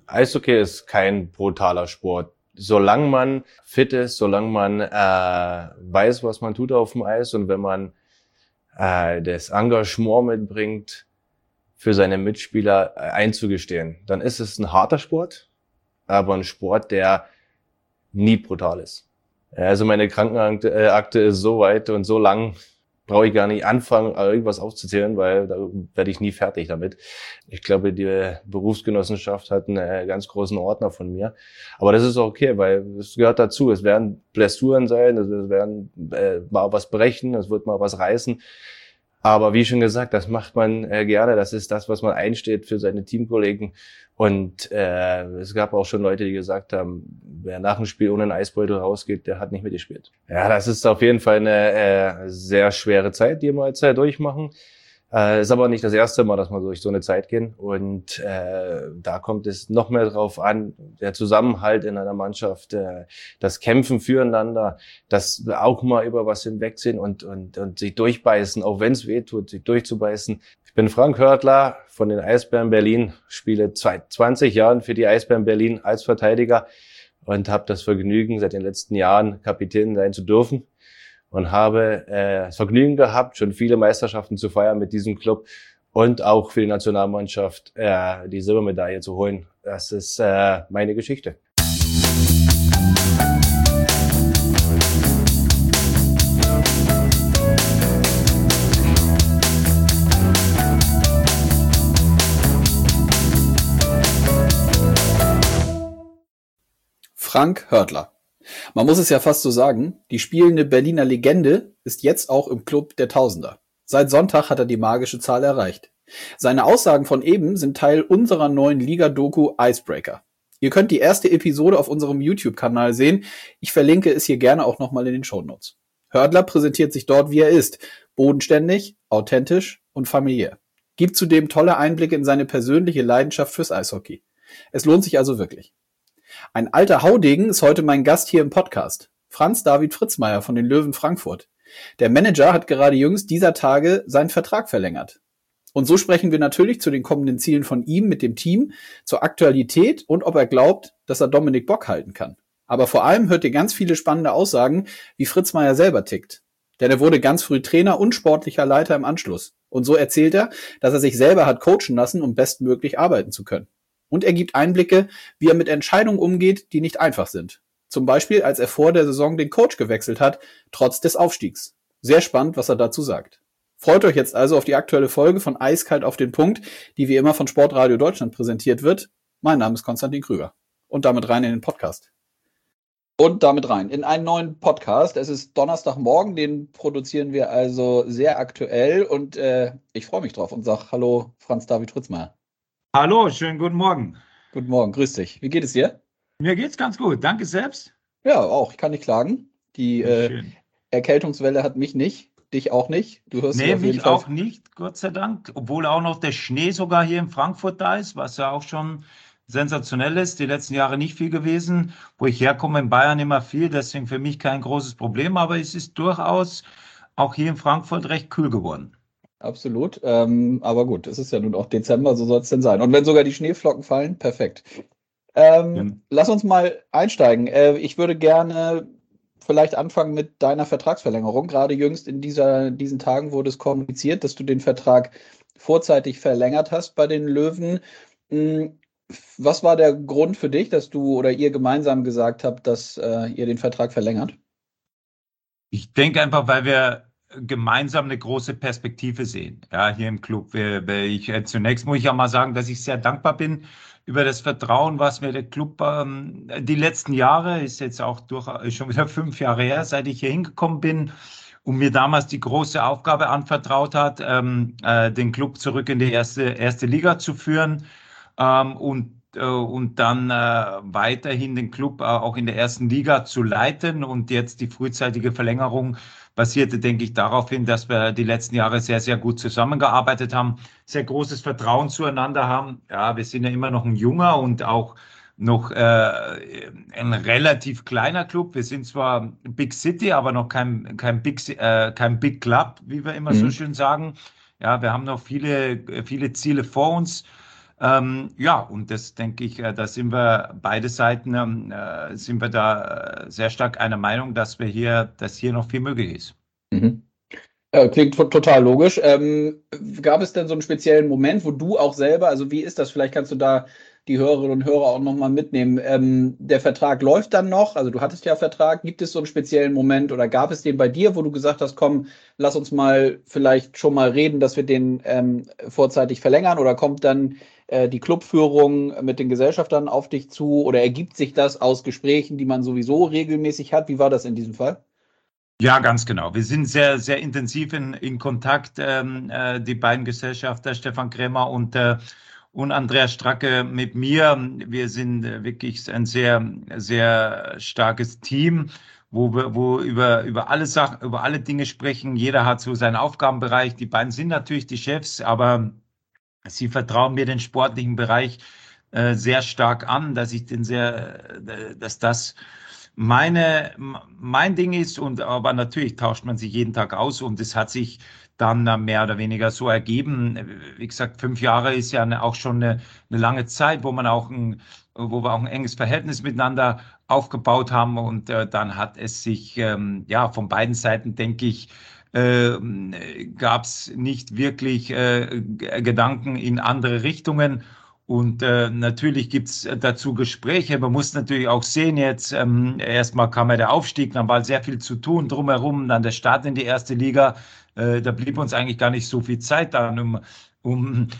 Eishockey ist kein brutaler Sport. Solange man fit ist, solange man weiß, was man tut auf dem Eis und wenn man das Engagement mitbringt, für seine Mitspieler einzugestehen, dann ist es ein harter Sport, aber ein Sport, der nie brutal ist. Also meine Krankenakte ist so weit und so lang, brauche ich gar nicht anfangen, irgendwas aufzuzählen, weil da werde ich nie fertig damit. Ich glaube, die Berufsgenossenschaft hat einen ganz großen Ordner von mir. Aber das ist auch okay, weil es gehört dazu. Es werden Blessuren sein, es werden mal was brechen, es wird mal was reißen. Aber wie schon gesagt, das macht man gerne. Das ist das, was man einsteht für seine Teamkollegen. Und es gab auch schon Leute, die gesagt haben, wer nach dem Spiel ohne einen Eisbeutel rausgeht, der hat nicht mitgespielt. Ja, das ist auf jeden Fall eine sehr schwere Zeit, die wir jetzt durchmachen. Ist aber nicht das erste Mal, dass wir durch so eine Zeit gehen. Und da kommt es noch mehr drauf an, der Zusammenhalt in einer Mannschaft, das Kämpfen füreinander, das auch mal über was hinwegsehen und sich durchbeißen, auch wenn es weh tut, sich durchzubeißen. Ich bin Frank Hörtler von den Eisbären Berlin, spiele seit 20 Jahren für die Eisbären Berlin als Verteidiger und habe das Vergnügen, seit den letzten Jahren Kapitän sein zu dürfen. Und habe das Vergnügen gehabt, schon viele Meisterschaften zu feiern mit diesem Club und auch für die Nationalmannschaft die Silbermedaille zu holen. Das ist meine Geschichte. Frank Hörtler. Man muss es ja fast so sagen, die spielende Berliner Legende ist jetzt auch im Club der Tausender. Seit Sonntag hat er die magische Zahl erreicht. Seine Aussagen von eben sind Teil unserer neuen Liga-Doku Icebreaker. Ihr könnt die erste Episode auf unserem YouTube-Kanal sehen. Ich verlinke es hier gerne auch nochmal in den Shownotes. Hörtler präsentiert sich dort, wie er ist. Bodenständig, authentisch und familiär. Gibt zudem tolle Einblicke in seine persönliche Leidenschaft fürs Eishockey. Es lohnt sich also wirklich. Ein alter Haudegen ist heute mein Gast hier im Podcast. Franz David Fritzmeier von den Löwen Frankfurt. Der Manager hat gerade jüngst dieser Tage seinen Vertrag verlängert. Und so sprechen wir natürlich zu den kommenden Zielen von ihm mit dem Team, zur Aktualität und ob er glaubt, dass er Dominik Bock halten kann. Aber vor allem hört ihr ganz viele spannende Aussagen, wie Fritzmeier selber tickt. Denn er wurde ganz früh Trainer und sportlicher Leiter im Anschluss. Und so erzählt er, dass er sich selber hat coachen lassen, um bestmöglich arbeiten zu können. Und er gibt Einblicke, wie er mit Entscheidungen umgeht, die nicht einfach sind. Zum Beispiel, als er vor der Saison den Coach gewechselt hat, trotz des Aufstiegs. Sehr spannend, was er dazu sagt. Freut euch jetzt also auf die aktuelle Folge von Eiskalt auf den Punkt, die wie immer von Sportradio Deutschland präsentiert wird. Mein Name ist Konstantin Krüger. Und damit rein in den Podcast. Und damit rein in einen neuen Podcast. Es ist Donnerstagmorgen, den produzieren wir also sehr aktuell. Und ich freue mich drauf und sage Hallo Franz David Fritzmeier. Hallo, schönen guten Morgen. Guten Morgen, grüß dich. Wie geht es dir? Mir geht's ganz gut, danke selbst. Ja, auch, ich kann nicht klagen. Die Erkältungswelle hat mich nicht, dich auch nicht. Du hörst Nee, auf jeden mich Fall. auch nicht, Gott sei Dank. Obwohl auch noch der Schnee sogar hier in Frankfurt da ist, was ja auch schon sensationell ist. Die letzten Jahre nicht viel gewesen. Wo ich herkomme, in Bayern immer viel, deswegen für mich kein großes Problem. Aber es ist durchaus auch hier in Frankfurt recht kühl geworden. Absolut, aber gut, es ist ja nun auch Dezember, so soll es denn sein. Und wenn sogar die Schneeflocken fallen, perfekt. Lass uns mal einsteigen. Ich würde gerne vielleicht anfangen mit deiner Vertragsverlängerung. Gerade jüngst in diesen Tagen wurde es kommuniziert, dass du den Vertrag vorzeitig verlängert hast bei den Löwen. Was war der Grund für dich, dass du oder ihr gemeinsam gesagt habt, dass ihr den Vertrag verlängert? Ich denke einfach, weil wir gemeinsam eine große Perspektive sehen, ja, hier im Club. Zunächst muss ich ja mal sagen, dass ich sehr dankbar bin über das Vertrauen, was mir der Club die letzten Jahre, ist jetzt auch schon wieder 5 Jahre her, seit ich hier hingekommen bin und mir damals die große Aufgabe anvertraut hat, den Club zurück in die erste Liga zu führen und dann weiterhin den Club auch in der ersten Liga zu leiten. Und jetzt die frühzeitige Verlängerung basierte, denke ich, darauf hin, dass wir die letzten Jahre sehr, sehr gut zusammengearbeitet haben, sehr großes Vertrauen zueinander haben. Ja, wir sind ja immer noch ein junger und auch noch ein relativ kleiner Club. Wir sind zwar Big City, aber noch kein Big Club, wie wir immer so schön sagen. Ja, wir haben noch viele Ziele vor uns. Ja, und das denke ich, da sind wir beide Seiten, sind wir da sehr stark einer Meinung, dass hier noch viel möglich ist. Mhm. Klingt total logisch. Gab es denn so einen speziellen Moment, wo du auch selber, also wie ist das? Vielleicht kannst du da die Hörerinnen und Hörer auch nochmal mitnehmen. Der Vertrag läuft dann noch, also du hattest ja Vertrag. Gibt es so einen speziellen Moment oder gab es den bei dir, wo du gesagt hast, komm, lass uns mal vielleicht schon mal reden, dass wir den vorzeitig verlängern, oder kommt dann die Clubführung mit den Gesellschaftern auf dich zu, oder ergibt sich das aus Gesprächen, die man sowieso regelmäßig hat? Wie war das in diesem Fall? Ja, ganz genau. Wir sind sehr, sehr intensiv in Kontakt, die beiden Gesellschafter, Stefan Krämer und Andreas Stracke mit mir. Wir sind wirklich ein sehr, sehr starkes Team, wo über alle Sachen, über alle Dinge sprechen. Jeder hat so seinen Aufgabenbereich. Die beiden sind natürlich die Chefs, aber sie vertrauen mir den sportlichen Bereich sehr stark an, dass das mein Ding ist, und aber natürlich tauscht man sich jeden Tag aus, und es hat sich dann mehr oder weniger so ergeben. Wie gesagt, 5 Jahre ist ja auch schon eine lange Zeit, wo wir auch ein enges Verhältnis miteinander aufgebaut haben, und dann hat es sich ja von beiden Seiten, denke ich, gab es nicht wirklich Gedanken in andere Richtungen. Und natürlich gibt's dazu Gespräche. Man muss natürlich auch sehen, jetzt erstmal kam ja der Aufstieg, dann war sehr viel zu tun drumherum, dann der Start in die erste Liga. Da blieb uns eigentlich gar nicht so viel Zeit dann, um,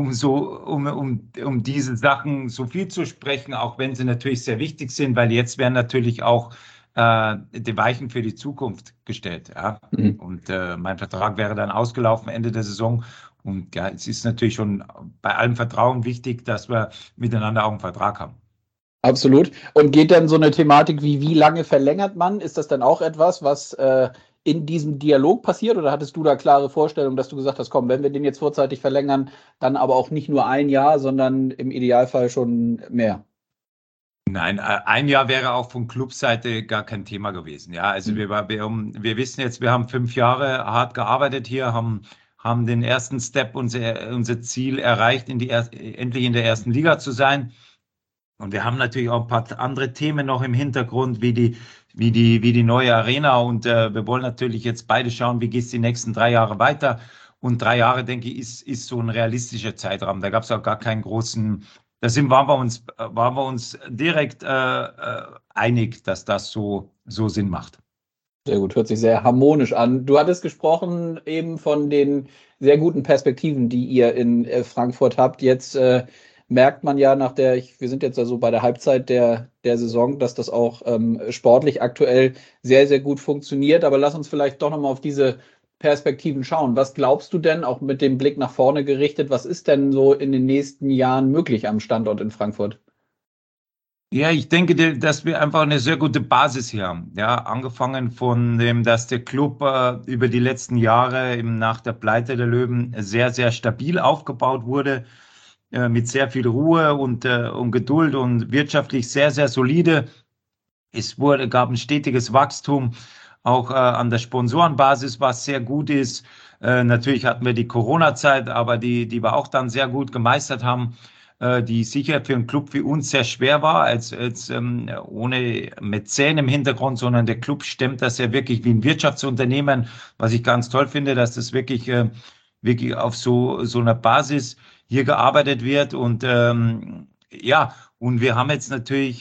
um diese Sachen so viel zu sprechen, auch wenn sie natürlich sehr wichtig sind, weil jetzt werden natürlich auch die Weichen für die Zukunft gestellt. Ja? Mhm. Und mein Vertrag wäre dann ausgelaufen Ende der Saison. Und ja, es ist natürlich schon bei allem Vertrauen wichtig, dass wir miteinander auch einen Vertrag haben. Absolut. Und geht dann so eine Thematik wie lange verlängert man? Ist das dann auch etwas, was in diesem Dialog passiert? Oder hattest du da klare Vorstellungen, dass du gesagt hast, komm, wenn wir den jetzt vorzeitig verlängern, dann aber auch nicht nur ein Jahr, sondern im Idealfall schon mehr? Nein, ein Jahr wäre auch von Clubseite gar kein Thema gewesen. Ja, also Mhm. wir wissen jetzt, wir haben 5 Jahre hart gearbeitet hier, haben den ersten Step, unser Ziel erreicht, endlich in der ersten Liga zu sein. Und wir haben natürlich auch ein paar andere Themen noch im Hintergrund, wie die neue Arena. Und wir wollen natürlich jetzt beide schauen, wie geht es die nächsten 3 Jahre weiter. Und 3 Jahre, denke ich, ist so ein realistischer Zeitraum. Da gab es auch gar keinen großen, waren wir uns direkt einig, dass das so Sinn macht. Sehr gut, hört sich sehr harmonisch an. Du hattest gesprochen eben von den sehr guten Perspektiven, die ihr in Frankfurt habt. Jetzt merkt man ja wir sind jetzt also bei der Halbzeit der Saison, dass das auch sportlich aktuell sehr, sehr gut funktioniert. Aber lass uns vielleicht doch nochmal auf diese Perspektiven schauen. Was glaubst du denn, auch mit dem Blick nach vorne gerichtet, was ist denn so in den nächsten Jahren möglich am Standort in Frankfurt? Ja, ich denke, dass wir einfach eine sehr gute Basis hier haben. Ja, angefangen von dem, dass der Club über die letzten Jahre eben nach der Pleite der Löwen sehr, sehr stabil aufgebaut wurde, mit sehr viel Ruhe und Geduld und wirtschaftlich sehr, sehr solide. Gab ein stetiges Wachstum, auch an der Sponsorenbasis, was sehr gut ist. Natürlich hatten wir die Corona-Zeit, aber die wir auch dann sehr gut gemeistert haben, die sicher für einen Club wie uns sehr schwer war, als ohne Mäzen im Hintergrund, sondern der Club stemmt das ja wirklich wie ein Wirtschaftsunternehmen, was ich ganz toll finde, dass das wirklich auf so einer Basis hier gearbeitet wird. Und ja, und wir haben jetzt natürlich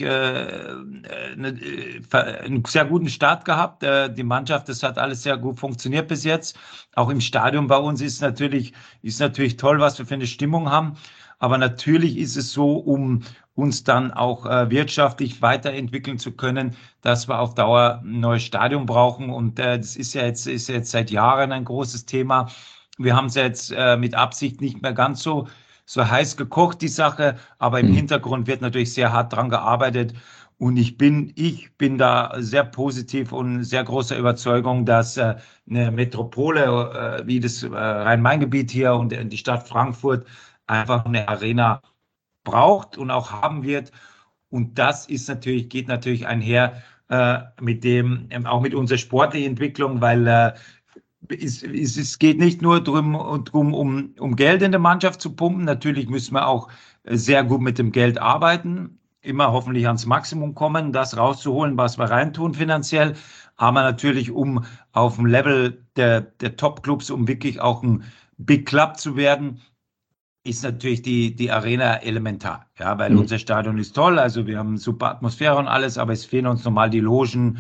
einen sehr guten Start gehabt. Die Mannschaft, das hat alles sehr gut funktioniert bis jetzt. Auch im Stadion bei uns ist natürlich toll, was wir für eine Stimmung haben. Aber natürlich ist es so, um uns dann auch wirtschaftlich weiterentwickeln zu können, dass wir auf Dauer ein neues Stadion brauchen. Und das ist ja jetzt seit Jahren ein großes Thema. Wir haben es jetzt mit Absicht nicht mehr ganz so heiß gekocht, die Sache, aber im Mhm. Hintergrund wird natürlich sehr hart dran gearbeitet. Und ich bin da sehr positiv und sehr großer Überzeugung, dass eine Metropole wie das Rhein-Main-Gebiet hier und die Stadt Frankfurt einfach eine Arena braucht und auch haben wird. Und das geht natürlich einher auch mit unserer sportlichen Entwicklung, weil es geht nicht nur drum um Geld in der Mannschaft zu pumpen. Natürlich müssen wir auch sehr gut mit dem Geld arbeiten, immer hoffentlich ans Maximum kommen, das rauszuholen, was wir reintun finanziell. Aber natürlich, um auf dem Level der Top-Clubs, um wirklich auch ein Big Club zu werden, ist natürlich die Arena elementar. Ja, weil unser Stadion ist toll, also wir haben super Atmosphäre und alles, aber es fehlen uns normal die Logen,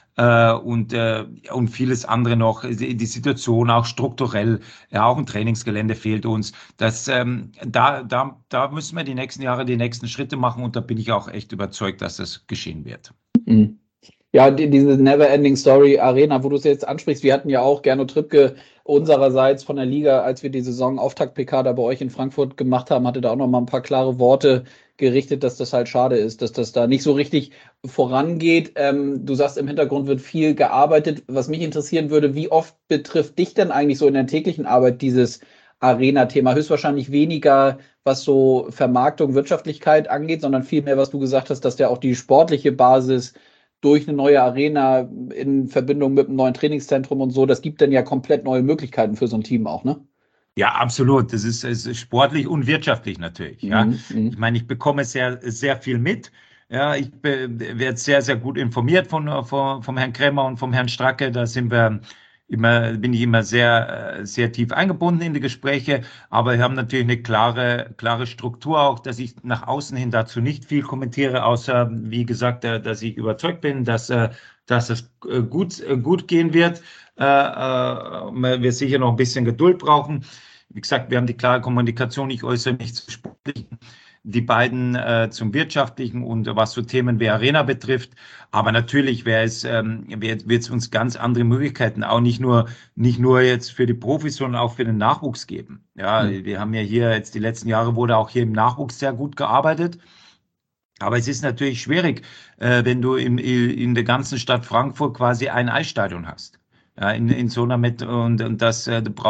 und vieles andere noch, die Situation auch strukturell, ja, auch ein Trainingsgelände fehlt uns. Da müssen wir die nächsten Jahre die nächsten Schritte machen und da bin ich auch echt überzeugt, dass das geschehen wird. Mhm. Ja, diese Never-Ending Story Arena, wo du es jetzt ansprichst, wir hatten ja auch Gernot Trippke unsererseits von der Liga, als wir die Saison-Auftakt-PK da bei euch in Frankfurt gemacht haben, hatte da auch noch mal ein paar klare Worte gerichtet, dass das halt schade ist, dass das da nicht so richtig vorangeht. Du sagst, im Hintergrund wird viel gearbeitet. Was mich interessieren würde, wie oft betrifft dich denn eigentlich so in der täglichen Arbeit dieses Arena-Thema? Höchstwahrscheinlich weniger, was so Vermarktung, Wirtschaftlichkeit angeht, sondern vielmehr, was du gesagt hast, dass ja auch die sportliche Basis durch eine neue Arena in Verbindung mit einem neuen Trainingszentrum und so, das gibt dann ja komplett neue Möglichkeiten für so ein Team auch, ne? Ja, absolut. Es ist sportlich und wirtschaftlich natürlich. Ja, ich meine, ich bekomme sehr, sehr viel mit. Ja, ich werde sehr, sehr gut informiert vom Herrn Krämer und vom Herrn Stracke. Da bin ich immer sehr, sehr tief eingebunden in die Gespräche. Aber wir haben natürlich eine klare Struktur auch, dass ich nach außen hin dazu nicht viel kommentiere, außer, wie gesagt, dass ich überzeugt bin, dass es gut gehen wird. Wir sicher noch ein bisschen Geduld brauchen. Wie gesagt, wir haben die klare Kommunikation. Ich äußere mich zum Sportlichen, die beiden zum Wirtschaftlichen und was so Themen wie Arena betrifft. Aber natürlich wird es uns ganz andere Möglichkeiten, auch nicht nur jetzt für die Profis, sondern auch für den Nachwuchs geben. Ja, wir haben ja hier jetzt die letzten Jahre wurde auch hier im Nachwuchs sehr gut gearbeitet. Aber es ist natürlich schwierig, wenn du in der ganzen Stadt Frankfurt quasi ein Eisstadion hast. Ja, in so einer und das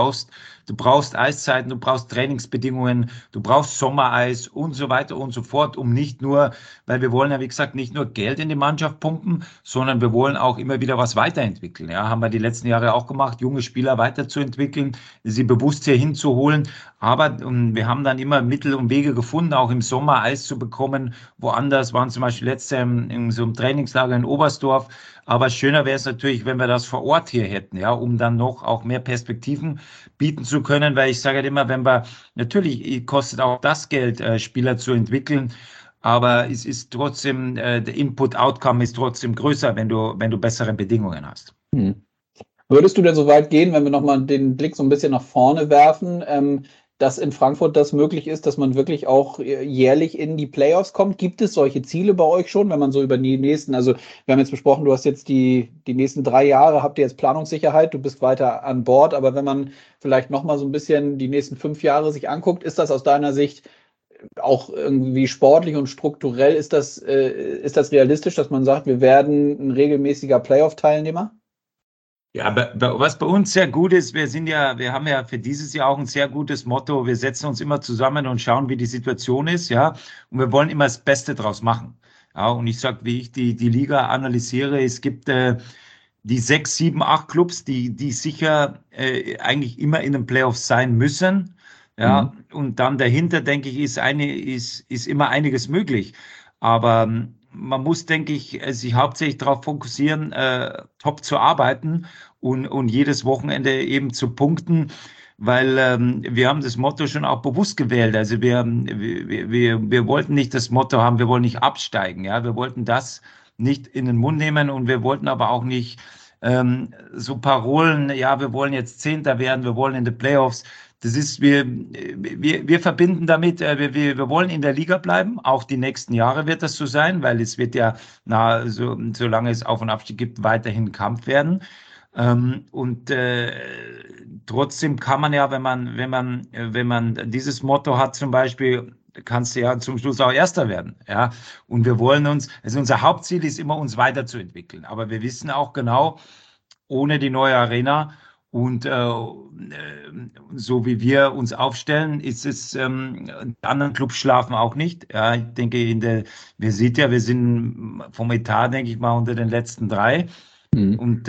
du brauchst Eiszeiten, du brauchst Trainingsbedingungen, du brauchst Sommereis und so weiter und so fort, um nicht nur, weil wir wollen ja, wie gesagt, nicht nur Geld in die Mannschaft pumpen, sondern wir wollen auch immer wieder was weiterentwickeln. Ja, haben wir die letzten Jahre auch gemacht, junge Spieler weiterzuentwickeln, sie bewusst hier hinzuholen. Aber wir haben dann immer Mittel und Wege gefunden, auch im Sommer Eis zu bekommen. Woanders waren zum Beispiel letztes Jahr in so einem Trainingslager in Oberstdorf. Aber schöner wäre es natürlich, wenn wir das vor Ort hier hätten, ja, um dann noch auch mehr Perspektiven bieten zu können, weil ich sage halt immer, natürlich kostet auch das Geld, Spieler zu entwickeln, aber es ist trotzdem, der Input-Outcome ist trotzdem größer, wenn du bessere Bedingungen hast. Würdest du denn so weit gehen, wenn wir nochmal den Blick so ein bisschen nach vorne werfen, dass in Frankfurt das möglich ist, dass man wirklich auch jährlich in die Playoffs kommt? Gibt es solche Ziele bei euch schon, wenn man so über die nächsten, also wir haben jetzt besprochen, du hast jetzt die nächsten 3 Jahre, habt ihr jetzt Planungssicherheit, du bist weiter an Bord, aber wenn man vielleicht nochmal so ein bisschen die nächsten 5 Jahre sich anguckt, ist das aus deiner Sicht auch irgendwie sportlich und strukturell, ist das realistisch, dass man sagt, wir werden ein regelmäßiger Playoff-Teilnehmer? Ja, was bei uns sehr gut ist, wir haben ja für dieses Jahr auch ein sehr gutes Motto. Wir setzen uns immer zusammen und schauen, wie die Situation ist, ja. Und wir wollen immer das Beste draus machen. Ja, und ich sag, wie ich die Liga analysiere, es gibt die 6, 7, 8 Clubs, die sicher eigentlich immer in den Playoffs sein müssen. Ja, und dann dahinter, denke ich, ist immer einiges möglich. Aber man muss, denke ich, sich hauptsächlich darauf fokussieren, top zu arbeiten und jedes Wochenende eben zu punkten, weil wir haben das Motto schon auch bewusst gewählt. Also wir wollten nicht das Motto haben, wir wollen nicht absteigen. Ja, wir wollten das nicht in den Mund nehmen und wir wollten aber auch nicht so Parolen, ja, wir wollen jetzt Zehnter werden, wir wollen in die Playoffs. Das ist, wir verbinden damit, wir wollen in der Liga bleiben. Auch die nächsten Jahre wird das so sein, weil es wird ja, solange es Auf- und Abstieg gibt, weiterhin Kampf werden. Und trotzdem kann man ja, wenn man dieses Motto hat, zum Beispiel, kannst du ja zum Schluss auch Erster werden. Ja, und wir wollen also unser Hauptziel ist immer, uns weiterzuentwickeln. Aber wir wissen auch genau, ohne die neue Arena und so wie wir uns aufstellen, ist es, die anderen Clubs schlafen auch nicht. Ja, ich denke, wir sind vom Etat, denke ich mal, unter den letzten 3. Und,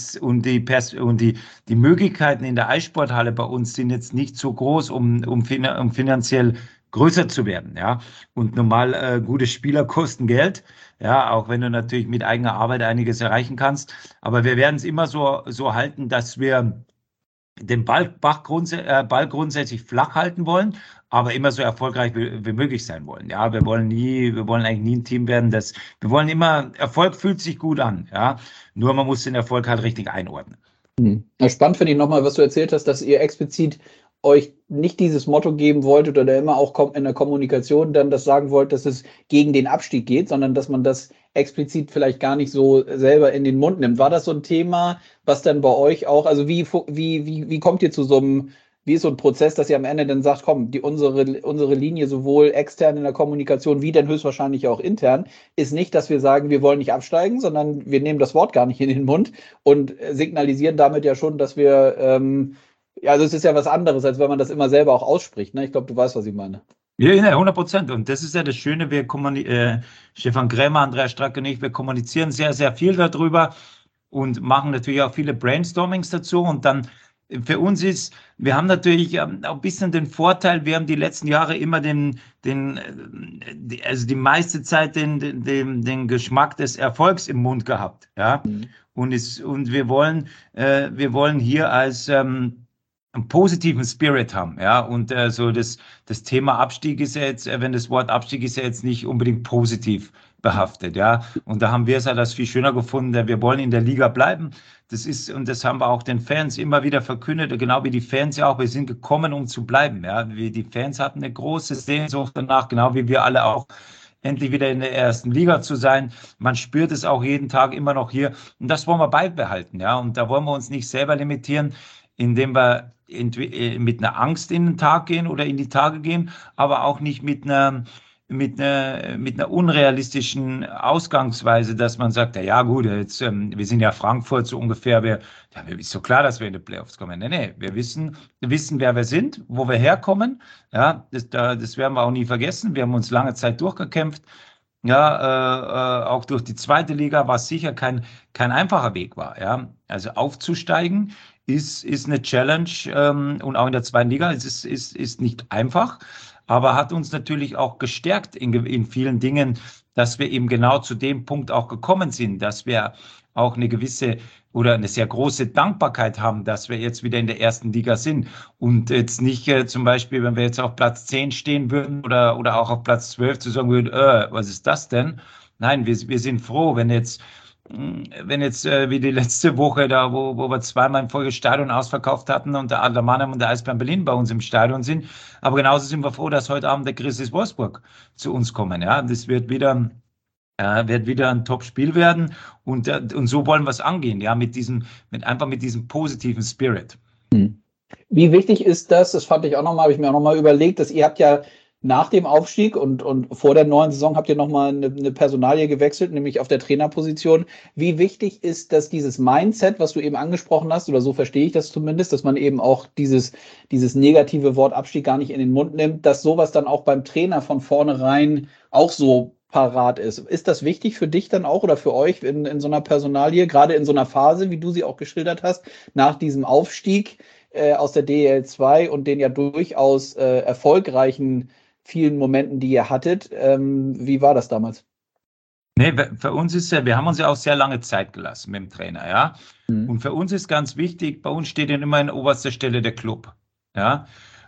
die Möglichkeiten in der Eissporthalle bei uns sind jetzt nicht so groß, um finanziell größer zu werden. Ja? Und normal gute Spieler kosten Geld, ja, auch wenn du natürlich mit eigener Arbeit einiges erreichen kannst. Aber wir werden es immer so halten, dass wir den Ball grundsätzlich flach halten wollen, aber immer so erfolgreich wie möglich sein wollen. Ja, wir wollen eigentlich nie ein Team werden, wir wollen immer, Erfolg fühlt sich gut an, ja. Nur man muss den Erfolg halt richtig einordnen. Ja, spannend finde ich nochmal, was du erzählt hast, dass ihr explizit euch nicht dieses Motto geben wolltet oder immer auch in der Kommunikation dann das sagen wollt, dass es gegen den Abstieg geht, sondern dass man das explizit vielleicht gar nicht so selber in den Mund nimmt. War das so ein Thema, was dann bei euch auch, also wie kommt ihr zu so einem, wie ist so ein Prozess, dass ihr am Ende dann sagt, komm, unsere Linie sowohl extern in der Kommunikation wie dann höchstwahrscheinlich auch intern ist nicht, dass wir sagen, wir wollen nicht absteigen, sondern wir nehmen das Wort gar nicht in den Mund und signalisieren damit ja schon, dass wir ja, also es ist ja was anderes, als wenn man das immer selber auch ausspricht. Ne? Ich glaube, du weißt, was ich meine. Ja, 100%. Und das ist ja das Schöne, Stefan Krämer, Andreas Strack und ich, wir kommunizieren sehr, sehr viel darüber und machen natürlich auch viele Brainstormings dazu. Und dann für uns wir haben natürlich auch ein bisschen den Vorteil, wir haben die letzten Jahre immer also die meiste Zeit den Geschmack des Erfolgs im Mund gehabt. Ja? Und wir wollen hier als einen positiven Spirit haben, ja, und so das Thema Abstieg ist ja jetzt, wenn das Wort Abstieg ist ja jetzt nicht unbedingt positiv behaftet, ja, und da haben wir es halt als viel schöner gefunden, wir wollen in der Liga bleiben, und das haben wir auch den Fans immer wieder verkündet, genau wie die Fans ja auch, wir sind gekommen, um zu bleiben, ja, die Fans hatten eine große Sehnsucht danach, genau wie wir alle auch, endlich wieder in der ersten Liga zu sein. Man spürt es auch jeden Tag immer noch hier. Und das wollen wir beibehalten, ja. Und da wollen wir uns nicht selber limitieren, indem wir mit einer Angst in den Tag gehen oder in die Tage gehen, aber auch nicht mit einer unrealistischen Ausgangsweise, dass man sagt, ja gut, jetzt, wir sind ja Frankfurt so ungefähr, ist so klar, dass wir in die Playoffs kommen. Nee, wir wissen, wer wir sind, wo wir herkommen. Ja, das werden wir auch nie vergessen. Wir haben uns lange Zeit durchgekämpft. Ja, auch durch die zweite Liga, was sicher kein einfacher Weg war. Ja, also aufzusteigen ist eine Challenge, und auch in der zweiten Liga ist nicht einfach, aber hat uns natürlich auch gestärkt in vielen Dingen, dass wir eben genau zu dem Punkt auch gekommen sind, dass wir auch eine gewisse oder eine sehr große Dankbarkeit haben, dass wir jetzt wieder in der ersten Liga sind und jetzt nicht zum Beispiel, wenn wir jetzt auf Platz 10 stehen würden oder auch auf Platz 12 zu sagen würden, was ist das denn? Nein, wir sind froh, wenn jetzt wie die letzte Woche da, wo wir zweimal im Folge Stadion ausverkauft hatten und der Adler Mannheim und der Eisbären Berlin bei uns im Stadion sind. Aber genauso sind wir froh, dass heute Abend der Grizzlies Wolfsburg zu uns kommen. Ja, das wird wieder ein Top-Spiel werden und so wollen wir es angehen, ja, einfach mit diesem positiven Spirit. Wie wichtig ist das? Das fand ich auch nochmal, habe ich mir auch nochmal überlegt, dass ihr habt ja nach dem Aufstieg und vor der neuen Saison habt ihr nochmal eine Personalie gewechselt, nämlich auf der Trainerposition. Wie wichtig ist, dass dieses Mindset, was du eben angesprochen hast, oder so verstehe ich das zumindest, dass man eben auch dieses negative Wort Abstieg gar nicht in den Mund nimmt, dass sowas dann auch beim Trainer von vornherein auch so parat ist. Ist das wichtig für dich dann auch oder für euch in so einer Personalie, gerade in so einer Phase, wie du sie auch geschildert hast, nach diesem Aufstieg aus der DEL 2 und den ja durchaus erfolgreichen vielen Momenten, die ihr hattet. Wie war das damals? Nee, für uns wir haben uns ja auch sehr lange Zeit gelassen mit dem Trainer, ja. Und für uns ist ganz wichtig, bei uns steht ja immer in oberster Stelle der Club, ja.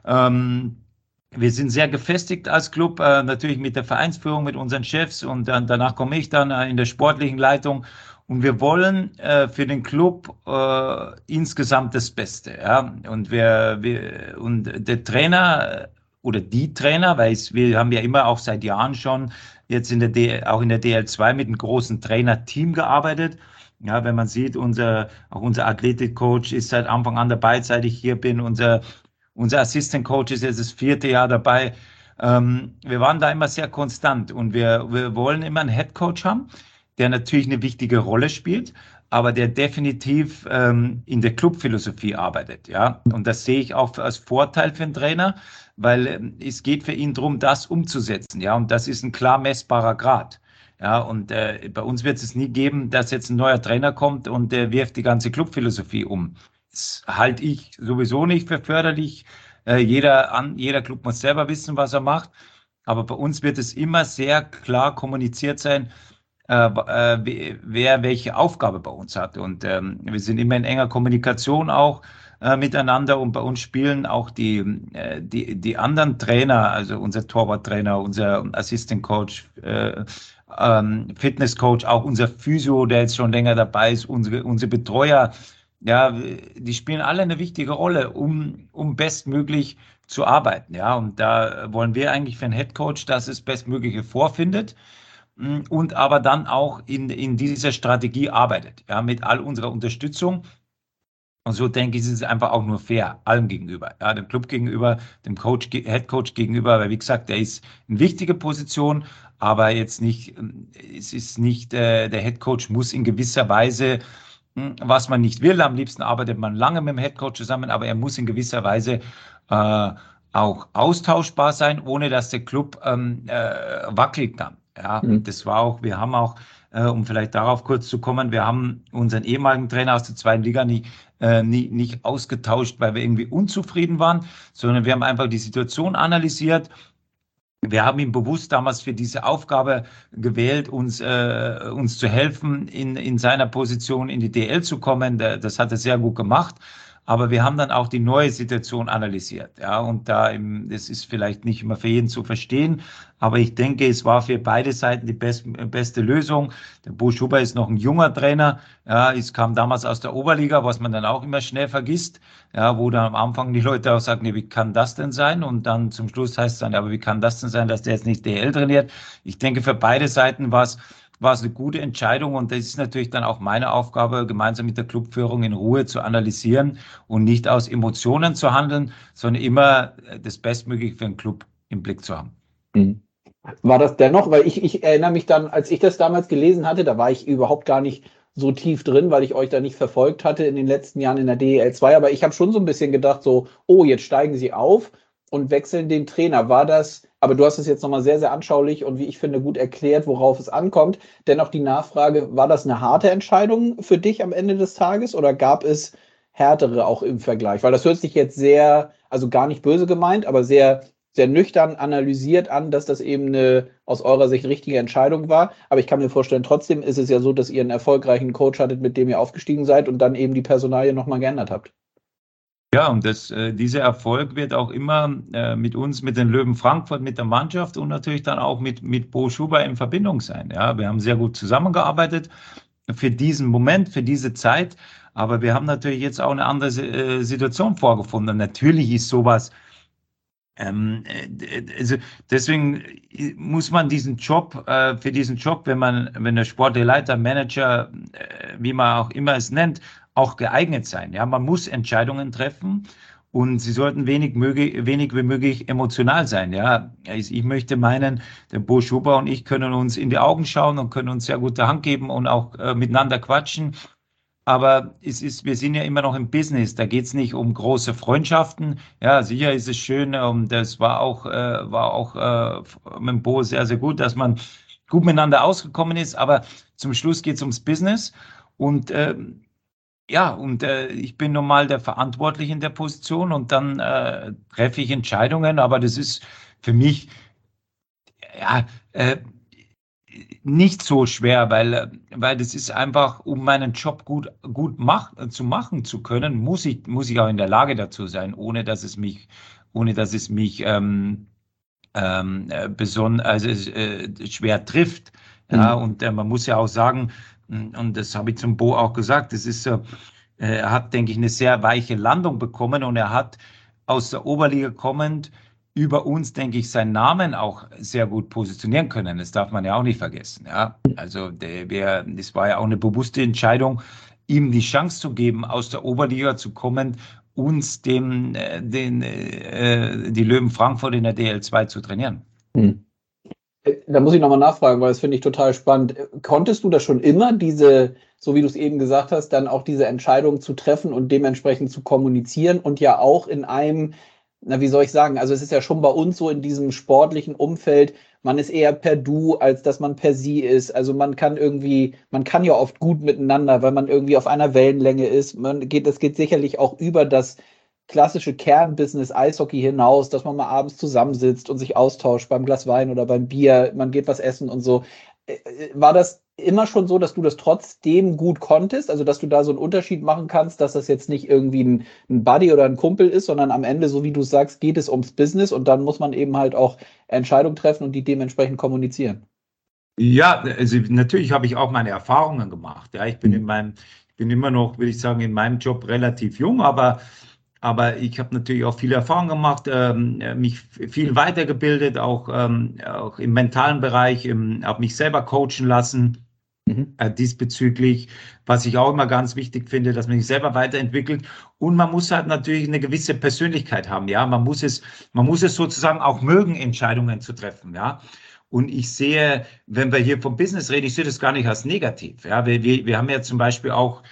Wir sind sehr gefestigt als Club, natürlich mit der Vereinsführung, mit unseren Chefs und danach komme ich dann in der sportlichen Leitung. Und wir wollen für den Club insgesamt das Beste, ja. Und und der Trainer oder die Trainer, weil wir haben ja immer auch seit Jahren schon jetzt auch in der DL2 mit einem großen Trainerteam gearbeitet. Ja, wenn man sieht, auch unser Athletikcoach ist seit Anfang an dabei, seit ich hier bin. Unser Assistant Coach ist jetzt das 4. Jahr dabei. Wir waren da immer sehr konstant und wir wollen immer einen Head Coach haben, der natürlich eine wichtige Rolle spielt, aber der definitiv in der Clubphilosophie arbeitet. Ja? Und das sehe ich auch als Vorteil für einen Trainer, weil es geht für ihn darum, das umzusetzen. Ja? Und das ist ein klar messbarer Grad. Ja, und bei uns wird es nie geben, dass jetzt ein neuer Trainer kommt und der wirft die ganze Clubphilosophie um. Das halte ich sowieso nicht für förderlich. Jeder Club muss selber wissen, was er macht. Aber bei uns wird es immer sehr klar kommuniziert sein, wer welche Aufgabe bei uns hat. Und wir sind immer in enger Kommunikation auch miteinander. Und bei uns spielen auch die anderen Trainer, also unser Torwarttrainer, unser Assistant Coach, Fitness Coach, auch unser Physio, der jetzt schon länger dabei ist, unsere Betreuer, ja, die spielen alle eine wichtige Rolle, um bestmöglich zu arbeiten. Ja, und da wollen wir eigentlich für einen Head Coach, dass es Bestmögliche vorfindet und aber dann auch in dieser Strategie arbeitet, ja, mit all unserer Unterstützung. Und so denke ich, ist es einfach auch nur fair, allem gegenüber, ja, dem Club gegenüber, dem Coach, Head Coach gegenüber, weil wie gesagt, der ist in wichtige Position, aber jetzt nicht, es ist nicht, der Head Coach muss in gewisser Weise, was man nicht will, am liebsten arbeitet man lange mit dem Head Coach zusammen, aber er muss in gewisser Weise äh, auch austauschbar sein, ohne dass der Club wackeln kann. Ja, und das war auch, wir haben auch, um vielleicht darauf kurz zu kommen, wir haben unseren ehemaligen Trainer aus der zweiten Liga nicht ausgetauscht, weil wir irgendwie unzufrieden waren, sondern wir haben einfach die Situation analysiert. Wir haben ihn bewusst damals für diese Aufgabe gewählt, uns zu helfen, in seiner Position in die DL zu kommen. Das hat er sehr gut gemacht. Aber wir haben dann auch die neue Situation analysiert. Ja, und das ist vielleicht nicht immer für jeden zu verstehen, aber ich denke, es war für beide Seiten die beste Lösung. Der Bo Schuber ist noch ein junger Trainer. Ja, es kam damals aus der Oberliga, was man dann auch immer schnell vergisst. Ja, wo dann am Anfang die Leute auch sagen, nee, wie kann das denn sein? Und dann zum Schluss heißt es dann, ja, aber wie kann das denn sein, dass der jetzt nicht DL trainiert? Ich denke, für beide Seiten war es eine gute Entscheidung und das ist natürlich dann auch meine Aufgabe, gemeinsam mit der Clubführung in Ruhe zu analysieren und nicht aus Emotionen zu handeln, sondern immer das Bestmögliche für den Club im Blick zu haben. Mhm. War das dennoch, weil ich erinnere mich dann, als ich das damals gelesen hatte, da war ich überhaupt gar nicht so tief drin, weil ich euch da nicht verfolgt hatte in den letzten Jahren in der DEL 2, aber ich habe schon so ein bisschen gedacht, so, oh, jetzt steigen sie auf und wechseln den Trainer. War das, aber du hast es jetzt nochmal sehr, sehr anschaulich und wie ich finde, gut erklärt, worauf es ankommt. Dennoch die Nachfrage, war das eine harte Entscheidung für dich am Ende des Tages oder gab es härtere auch im Vergleich? Weil das hört sich jetzt sehr, also gar nicht böse gemeint, aber sehr nüchtern analysiert an, dass das eben eine aus eurer Sicht richtige Entscheidung war. Aber ich kann mir vorstellen, trotzdem ist es ja so, dass ihr einen erfolgreichen Coach hattet, mit dem ihr aufgestiegen seid und dann eben die Personalie nochmal geändert habt. Ja, und dieser Erfolg wird auch immer mit uns, mit den Löwen Frankfurt, mit der Mannschaft und natürlich dann auch mit Bo Schuber in Verbindung sein. Ja, wir haben sehr gut zusammengearbeitet für diesen Moment, für diese Zeit. Aber wir haben natürlich jetzt auch eine andere Situation vorgefunden. Natürlich ist sowas also deswegen muss man diesen Job, für diesen Job, wenn der sportliche Leiter, Manager, wie man auch immer es nennt, auch geeignet sein. Ja, man muss Entscheidungen treffen und sie sollten wenig wie möglich emotional sein. Ja, ich möchte meinen, der Bo Schuber und ich können uns in die Augen schauen und können uns sehr gute Hand geben und auch miteinander quatschen. Aber wir sind ja immer noch im Business. Da geht es nicht um große Freundschaften. Ja, sicher ist es schön. Das war auch mit dem Bo sehr, sehr gut, dass man gut miteinander ausgekommen ist. Aber zum Schluss geht es ums Business. Und ich bin nun mal der Verantwortliche in der Position und dann treffe ich Entscheidungen. Aber das ist für mich, ja, nicht so schwer, weil das ist einfach, um meinen Job gut zu machen zu können, muss ich auch in der Lage dazu sein, ohne dass es mich schwer trifft. Ja, und man muss ja auch sagen, und das habe ich zum Bo auch gesagt, das ist so, er hat, denke ich, eine sehr weiche Landung bekommen und er hat aus der Oberliga kommend über uns, denke ich, seinen Namen auch sehr gut positionieren können. Das darf man ja auch nicht vergessen. Ja, also das war ja auch eine bewusste Entscheidung, ihm die Chance zu geben, aus der Oberliga zu kommen, uns die Löwen Frankfurt in der DL2 zu trainieren. Da muss ich nochmal nachfragen, weil das finde ich total spannend. Konntest du das schon immer, so wie du es eben gesagt hast, dann auch diese Entscheidung zu treffen und dementsprechend zu kommunizieren und ja auch in einem, wie soll ich sagen, also es ist ja schon bei uns so in diesem sportlichen Umfeld, man ist eher per Du, als dass man per Sie ist. Also man kann ja oft gut miteinander, weil man irgendwie auf einer Wellenlänge ist. Das geht sicherlich auch über das klassische Kernbusiness Eishockey hinaus, dass man mal abends zusammensitzt und sich austauscht beim Glas Wein oder beim Bier, man geht was essen und so. War das immer schon so, dass du das trotzdem gut konntest? Also, dass du da so einen Unterschied machen kannst, dass das jetzt nicht irgendwie ein Buddy oder ein Kumpel ist, sondern am Ende, so wie du sagst, geht es ums Business und dann muss man eben halt auch Entscheidungen treffen und die dementsprechend kommunizieren. Ja, also natürlich habe ich auch meine Erfahrungen gemacht. Ja, ich bin ich bin immer noch, würde ich sagen, in meinem Job relativ jung, aber ich habe natürlich auch viele Erfahrungen gemacht, mich viel weitergebildet, auch im mentalen Bereich, habe mich selber coachen lassen diesbezüglich, was ich auch immer ganz wichtig finde, dass man sich selber weiterentwickelt. Und man muss halt natürlich eine gewisse Persönlichkeit haben. Ja, man muss es sozusagen auch mögen, Entscheidungen zu treffen. Ja. Und ich sehe, wenn wir hier vom Business reden, ich sehe das gar nicht als negativ. Ja, wir haben ja zum Beispiel auch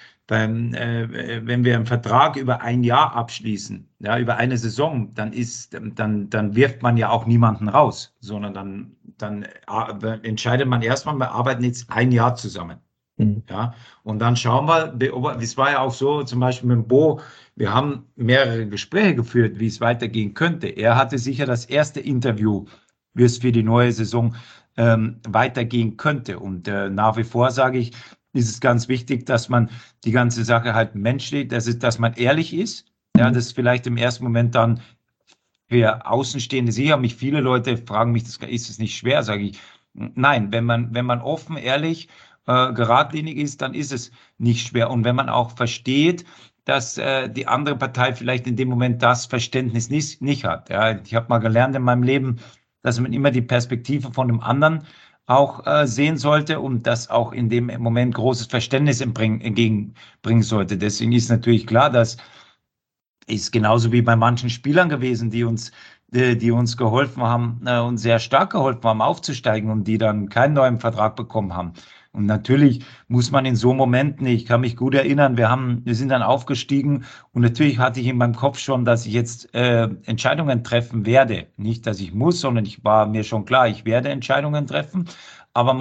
wenn wir einen Vertrag über ein Jahr abschließen, ja, über eine Saison, dann wirft man ja auch niemanden raus, sondern dann entscheidet man erstmal, wir arbeiten jetzt ein Jahr zusammen. Ja, und dann schauen wir, es war ja auch so, zum Beispiel mit Bo, wir haben mehrere Gespräche geführt, wie es weitergehen könnte. Er hatte sicher das erste Interview, wie es für die neue Saison weitergehen könnte. Und nach wie vor sage ich, ist es ganz wichtig, dass man die ganze Sache halt menschlich, dass man ehrlich ist. Ja, das ist vielleicht im ersten Moment dann für Außenstehende sicher. Mich viele Leute fragen mich, ist es nicht schwer? Sage ich, nein, wenn man offen, ehrlich, geradlinig ist, dann ist es nicht schwer. Und wenn man auch versteht, dass die andere Partei vielleicht in dem Moment das Verständnis nicht hat. Ja, ich habe mal gelernt in meinem Leben, dass man immer die Perspektive von dem anderen auch sehen sollte und das auch in dem Moment großes Verständnis entgegenbringen sollte. Deswegen ist natürlich klar, dass ist genauso wie bei manchen Spielern gewesen, die uns geholfen haben und sehr stark geholfen haben, aufzusteigen und die dann keinen neuen Vertrag bekommen haben. Und natürlich muss man in so Momenten, ich kann mich gut erinnern, wir sind dann aufgestiegen und natürlich hatte ich in meinem Kopf schon, dass ich jetzt Entscheidungen treffen werde. Nicht, dass ich muss, sondern ich war mir schon klar, ich werde Entscheidungen treffen. Aber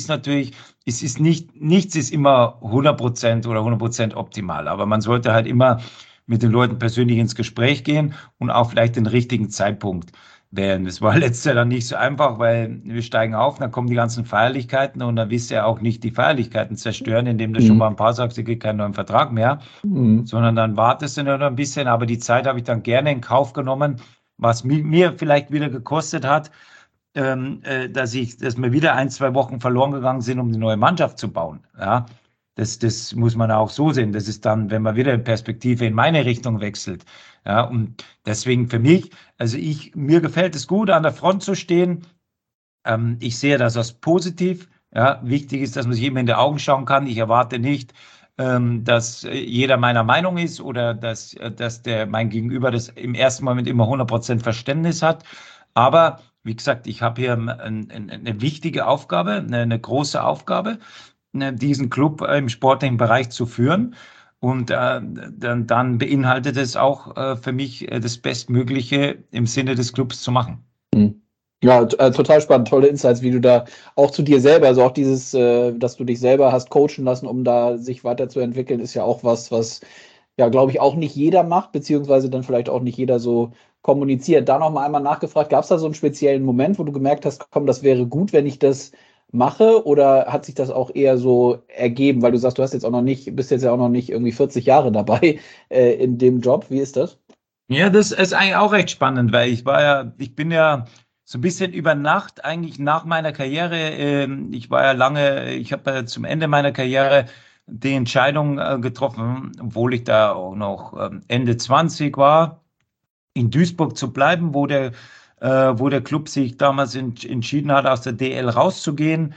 nichts ist immer 100% oder 100% optimal. Aber man sollte halt immer mit den Leuten persönlich ins Gespräch gehen und auch vielleicht den richtigen Zeitpunkt wählen. Das war letztes Jahr dann nicht so einfach, weil wir steigen auf, dann kommen die ganzen Feierlichkeiten und dann willst du ja auch nicht die Feierlichkeiten zerstören, indem du schon mal ein paar sagst, ich krieg keinen neuen Vertrag mehr, sondern dann wartest du noch ein bisschen. Aber die Zeit habe ich dann gerne in Kauf genommen, was mir vielleicht wieder gekostet hat, dass mir wieder 1, 2 Wochen verloren gegangen sind, um die neue Mannschaft zu bauen. Ja. Das muss man auch so sehen. Das ist dann, wenn man wieder in Perspektive in meine Richtung wechselt. Ja, und deswegen für mich, mir gefällt es gut, an der Front zu stehen. Ich sehe das als positiv. Ja, wichtig ist, dass man sich immer in die Augen schauen kann. Ich erwarte nicht, dass jeder meiner Meinung ist oder dass mein Gegenüber das im ersten Moment immer 100% Verständnis hat. Aber wie gesagt, ich habe hier eine wichtige Aufgabe, eine große Aufgabe, diesen Club im sportlichen Bereich zu führen. Und dann beinhaltet es auch für mich das Bestmögliche im Sinne des Clubs zu machen. Ja, total spannend, tolle Insights, wie du da auch zu dir selber, also auch dieses, dass du dich selber hast coachen lassen, um da sich weiterzuentwickeln, ist ja auch was ja, glaube ich, auch nicht jeder macht, beziehungsweise dann vielleicht auch nicht jeder so kommuniziert. Da nochmal einmal nachgefragt, gab es da so einen speziellen Moment, wo du gemerkt hast, komm, das wäre gut, wenn ich das mache, oder hat sich das auch eher so ergeben, weil du sagst, bist jetzt ja auch noch nicht irgendwie 40 Jahre dabei in dem Job. Wie ist das? Ja, das ist eigentlich auch recht spannend, weil ich bin ja so ein bisschen über Nacht eigentlich nach meiner Karriere, ich habe zum Ende meiner Karriere die Entscheidung getroffen, obwohl ich da auch noch Ende 20 war, in Duisburg zu bleiben, wo der Club sich damals entschieden hat, aus der DL rauszugehen.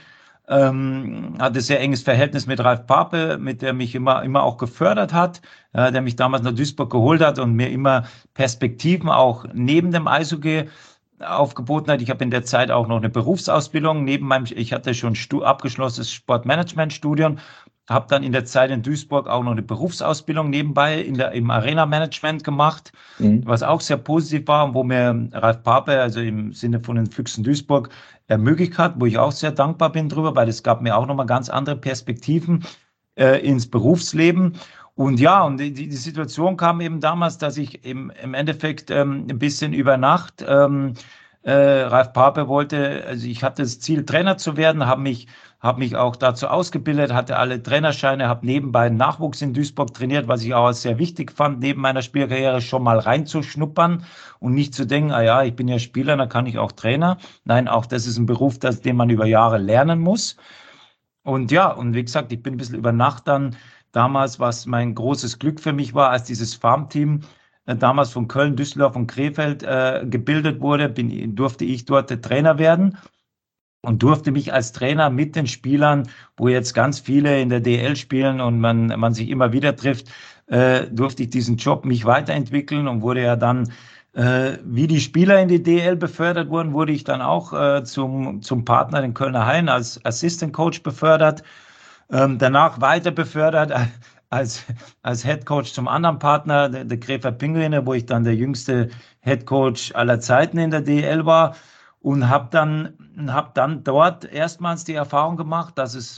Hatte sehr enges Verhältnis mit Ralf Pape, mit der mich immer auch gefördert hat, der mich damals nach Duisburg geholt hat und mir immer Perspektiven auch neben dem Eishockey aufgeboten hat. Ich habe in der Zeit auch noch eine Berufsausbildung ich hatte schon abgeschlossenes Sportmanagement-Studium, habe dann in der Zeit in Duisburg auch noch eine Berufsausbildung nebenbei im Arena-Management gemacht, was auch sehr positiv war und wo mir Ralf Pape, also im Sinne von den Füchsen Duisburg, ermöglicht hat, wo ich auch sehr dankbar bin drüber, weil es gab mir auch nochmal ganz andere Perspektiven ins Berufsleben. Und ja, und die Situation kam eben damals, dass ich im Endeffekt ein bisschen über Nacht, Ralf Pape wollte, also ich hatte das Ziel, Trainer zu werden, habe mich auch dazu ausgebildet, hatte alle Trainerscheine, habe nebenbei Nachwuchs in Duisburg trainiert, was ich auch als sehr wichtig fand, neben meiner Spielkarriere schon mal reinzuschnuppern und nicht zu denken, ah ja, ich bin ja Spieler, dann kann ich auch Trainer. Nein, auch das ist ein Beruf, den man über Jahre lernen muss. Und ja, und wie gesagt, ich bin ein bisschen über Nacht dann damals, was mein großes Glück für mich war, als dieses Farmteam damals von Köln, Düsseldorf und Krefeld gebildet wurde, durfte ich dort der Trainer werden und durfte mich als Trainer mit den Spielern, wo jetzt ganz viele in der DL spielen und man sich immer wieder trifft, durfte ich diesen Job mich weiterentwickeln und wurde ja dann, wie die Spieler in die DL befördert wurden, wurde ich dann auch zum Partner, den Kölner Hain, als Assistant Coach befördert, danach weiter befördert als Head Coach zum anderen Partner, der Krefeld Pinguine, wo ich dann der jüngste Head Coach aller Zeiten in der DL war. Und habe dann dort erstmals die Erfahrung gemacht, dass es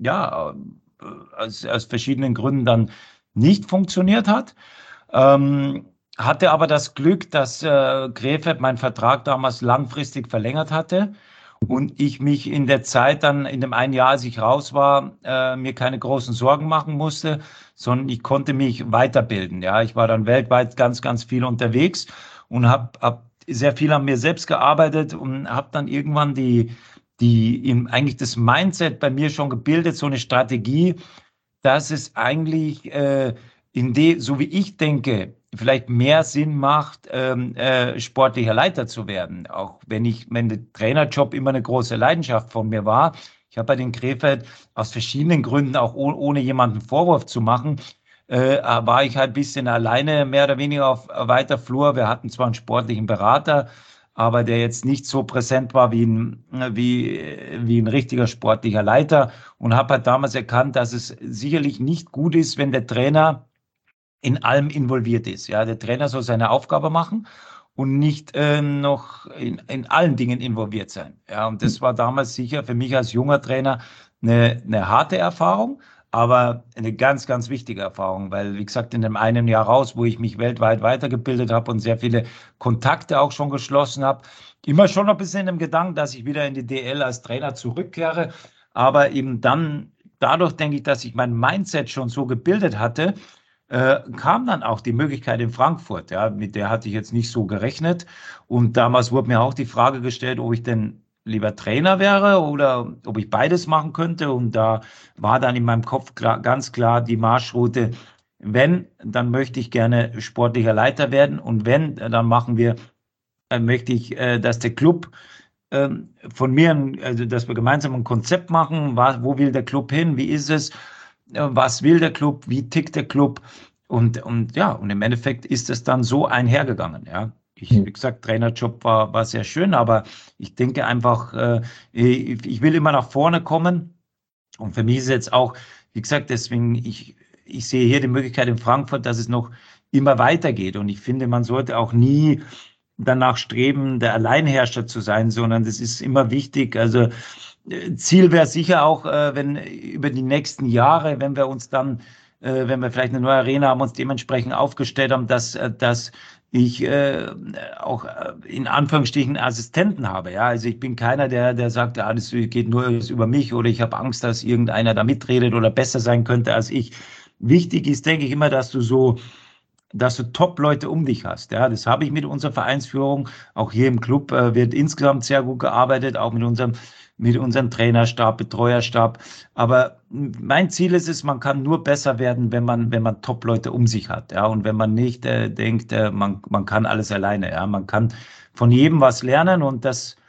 aus verschiedenen Gründen dann nicht funktioniert hat. Hatte aber das Glück, dass Krefeld meinen Vertrag damals langfristig verlängert hatte und ich mich in der Zeit dann, in dem einen Jahr, als ich raus war, mir keine großen Sorgen machen musste, sondern ich konnte mich weiterbilden. Ja, ich war dann weltweit ganz, ganz viel unterwegs und habe sehr viel an mir selbst gearbeitet und habe dann irgendwann eigentlich das Mindset bei mir schon gebildet, so eine Strategie, dass es eigentlich so wie ich denke, vielleicht mehr Sinn macht, sportlicher Leiter zu werden. Auch wenn der Trainerjob immer eine große Leidenschaft von mir war. Ich habe bei den Krefeld aus verschiedenen Gründen, auch ohne jemanden Vorwurf zu machen, war ich halt ein bisschen alleine, mehr oder weniger auf weiter Flur. Wir hatten zwar einen sportlichen Berater, aber der jetzt nicht so präsent war wie ein richtiger sportlicher Leiter und habe halt damals erkannt, dass es sicherlich nicht gut ist, wenn der Trainer in allem involviert ist. Ja, der Trainer soll seine Aufgabe machen und nicht noch in allen Dingen involviert sein. Ja, und das war damals sicher für mich als junger Trainer eine harte Erfahrung, aber eine ganz, ganz wichtige Erfahrung, weil, wie gesagt, in dem einen Jahr raus, wo ich mich weltweit weitergebildet habe und sehr viele Kontakte auch schon geschlossen habe, immer schon ein bisschen im Gedanken, dass ich wieder in die DL als Trainer zurückkehre, aber eben dann dadurch denke ich, dass ich mein Mindset schon so gebildet hatte, kam dann auch die Möglichkeit in Frankfurt, ja, mit der hatte ich jetzt nicht so gerechnet. Und damals wurde mir auch die Frage gestellt, ob ich denn lieber Trainer wäre oder ob ich beides machen könnte. Und da war dann in meinem Kopf ganz klar die Marschroute, wenn, dann möchte ich gerne sportlicher Leiter werden. Und wenn, dann möchte ich, dass der Club von mir, also dass wir gemeinsam ein Konzept machen, wo will der Club hin, wie ist es, was will der Club, wie tickt der Club und ja, und im Endeffekt ist es dann so einhergegangen, ja. Wie gesagt, Trainerjob war sehr schön, aber ich denke einfach, ich will immer nach vorne kommen und für mich ist es jetzt auch, wie gesagt, deswegen, ich sehe hier die Möglichkeit in Frankfurt, dass es noch immer weitergeht und ich finde, man sollte auch nie danach streben, der Alleinherrscher zu sein, sondern das ist immer wichtig, also Ziel wäre sicher auch, wenn über die nächsten Jahre, wenn wir uns dann, wenn wir vielleicht eine neue Arena haben, uns dementsprechend aufgestellt haben, dass ich auch in Anführungsstrichen Assistenten habe. Ja, also ich bin keiner, der sagt, ja, das geht nur über mich oder ich habe Angst, dass irgendeiner da mitredet oder besser sein könnte als ich. Wichtig ist, denke ich immer, dass du Top-Leute um dich hast. Ja, das habe ich mit unserer Vereinsführung. Auch hier im Club wird insgesamt sehr gut gearbeitet, auch mit unserem Trainerstab, Betreuerstab. Aber mein Ziel ist es, man kann nur besser werden, wenn man Top-Leute um sich hat. Ja, und wenn man nicht denkt, man kann alles alleine. Ja, man kann von jedem was lernen und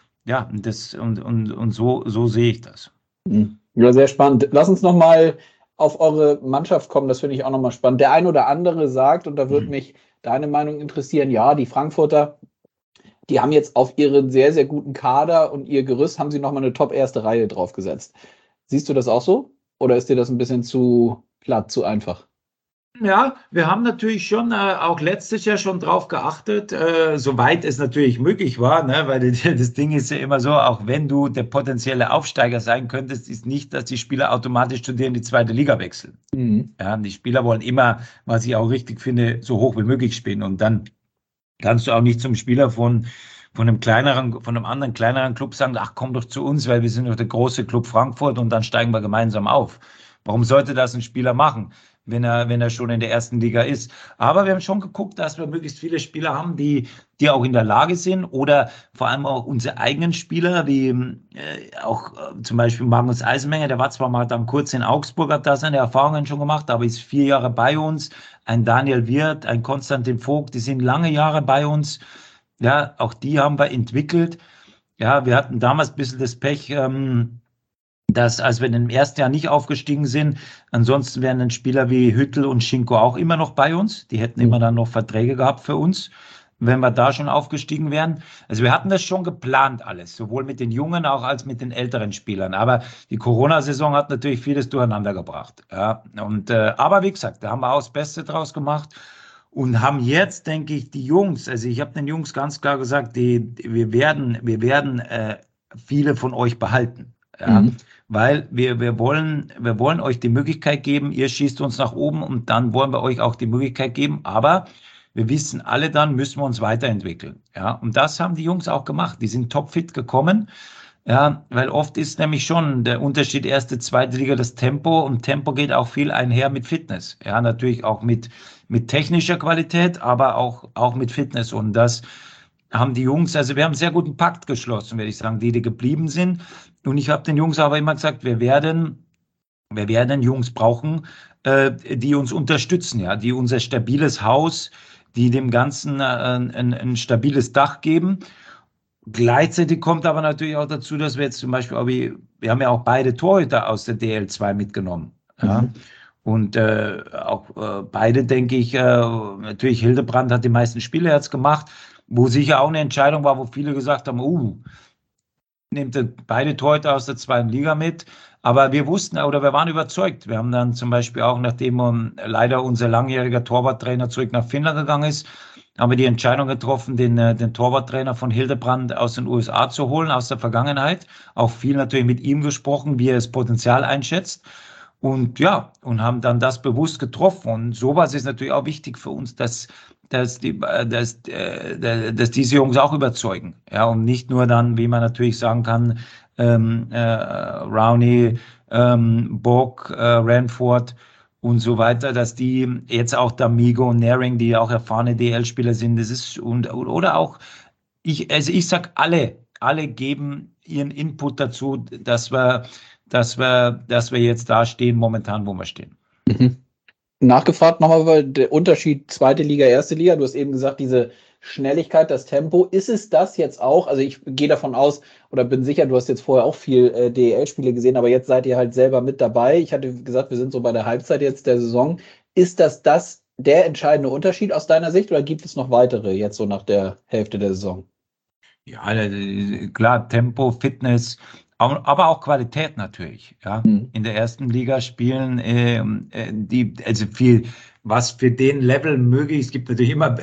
so sehe ich das. Ja, sehr spannend. Lass uns noch mal auf eure Mannschaft kommen, das finde ich auch nochmal spannend. Der ein oder andere sagt, und da würde mich deine Meinung interessieren, ja, die Frankfurter, die haben jetzt auf ihren sehr, sehr guten Kader und ihr Gerüst haben sie nochmal eine Top-erste Reihe draufgesetzt. Siehst du das auch so? oder ist dir das ein bisschen zu platt, zu einfach? Ja, wir haben natürlich schon auch letztes Jahr schon drauf geachtet, soweit es natürlich möglich war, ne? Weil das Ding ist ja immer so, auch wenn du der potenzielle Aufsteiger sein könntest, ist nicht, dass die Spieler automatisch zu dir in die zweite Liga wechseln. Mhm. Ja, die Spieler wollen immer, was ich auch richtig finde, so hoch wie möglich spielen. Und dann kannst du auch nicht zum Spieler von einem anderen kleineren Club sagen, ach, komm doch zu uns, weil wir sind doch der große Club Frankfurt und dann steigen wir gemeinsam auf. Warum sollte das ein Spieler machen, wenn er schon in der ersten Liga ist? Aber wir haben schon geguckt, dass wir möglichst viele Spieler haben, die auch in der Lage sind oder vor allem auch unsere eigenen Spieler, wie auch zum Beispiel Magnus Eisenmenger, der war zwar mal dann kurz in Augsburg, hat da seine Erfahrungen schon gemacht, aber ist 4 Jahre bei uns. Ein Daniel Wirth, ein Konstantin Vogt, die sind lange Jahre bei uns. Ja, auch die haben wir entwickelt. Ja, wir hatten damals ein bisschen das Pech, dass, als wir im ersten Jahr nicht aufgestiegen sind, ansonsten wären dann Spieler wie Hüttel und Schinko auch immer noch bei uns. Die hätten immer dann noch Verträge gehabt für uns, wenn wir da schon aufgestiegen wären. Also wir hatten das schon geplant alles, sowohl mit den Jungen auch als mit den älteren Spielern. Aber die Corona-Saison hat natürlich vieles durcheinander gebracht. Ja, und, aber wie gesagt, da haben wir auch das Beste draus gemacht. Und haben jetzt, denke ich, die Jungs, also ich habe den Jungs ganz klar gesagt, wir werden viele von euch behalten. Ja, Mhm. weil wir wollen euch die Möglichkeit geben, ihr schießt uns nach oben und dann wollen wir euch auch die Möglichkeit geben, aber wir wissen alle, dann müssen wir uns weiterentwickeln. Ja, und das haben die Jungs auch gemacht. Die sind topfit gekommen. Ja, weil oft ist nämlich schon der Unterschied erste, zweite Liga das Tempo und Tempo geht auch viel einher mit Fitness. Ja, natürlich auch mit technischer Qualität, aber auch mit Fitness. Und das haben die Jungs, also wir haben einen sehr guten Pakt geschlossen, würde ich sagen, die geblieben sind. Und ich habe den Jungs aber immer gesagt, wir werden Jungs brauchen, die uns unterstützen, ja, die unser stabiles Haus, die dem Ganzen ein stabiles Dach geben. Gleichzeitig kommt aber natürlich auch dazu, dass wir jetzt zum Beispiel, wir haben ja auch beide Torhüter aus der DL2 mitgenommen. Ja. Mhm. Und auch beide, denke ich, natürlich Hildebrand hat die meisten Spiele jetzt gemacht, wo sicher auch eine Entscheidung war, wo viele gesagt haben, nehmt ihr beide Torhüter aus der zweiten Liga mit. Aber wir wussten oder wir waren überzeugt. Wir haben dann zum Beispiel auch, nachdem leider unser langjähriger Torwarttrainer zurück nach Finnland gegangen ist, haben wir die Entscheidung getroffen, den Torwarttrainer von Hildebrand aus den USA zu holen, aus der Vergangenheit. Auch viel natürlich mit ihm gesprochen, wie er das Potenzial einschätzt. Und ja, und haben dann das bewusst getroffen. Und sowas ist natürlich auch wichtig für uns, dass diese Jungs auch überzeugen. Ja, und nicht nur dann, wie man natürlich sagen kann, Rowney, Bock, Ranford und so weiter, dass die jetzt auch D'Amigo und Naring, die auch erfahrene DL-Spieler sind, das ist oder auch ich sag alle geben ihren Input dazu, dass wir jetzt da stehen, momentan, wo wir stehen. Mhm. Nachgefragt nochmal, weil der Unterschied zweite Liga, erste Liga, du hast eben gesagt, diese Schnelligkeit, das Tempo, ist es das jetzt auch? Also ich gehe davon aus oder bin sicher, du hast jetzt vorher auch viel DEL-Spiele gesehen, aber jetzt seid ihr halt selber mit dabei. Ich hatte gesagt, wir sind so bei der Halbzeit jetzt der Saison. Ist das der entscheidende Unterschied aus deiner Sicht oder gibt es noch weitere jetzt so nach der Hälfte der Saison? Ja, klar, Tempo, Fitness, aber auch Qualität natürlich. Ja, Mhm. in der ersten Liga spielen also viel, was für den Level möglich ist. Es gibt natürlich immer,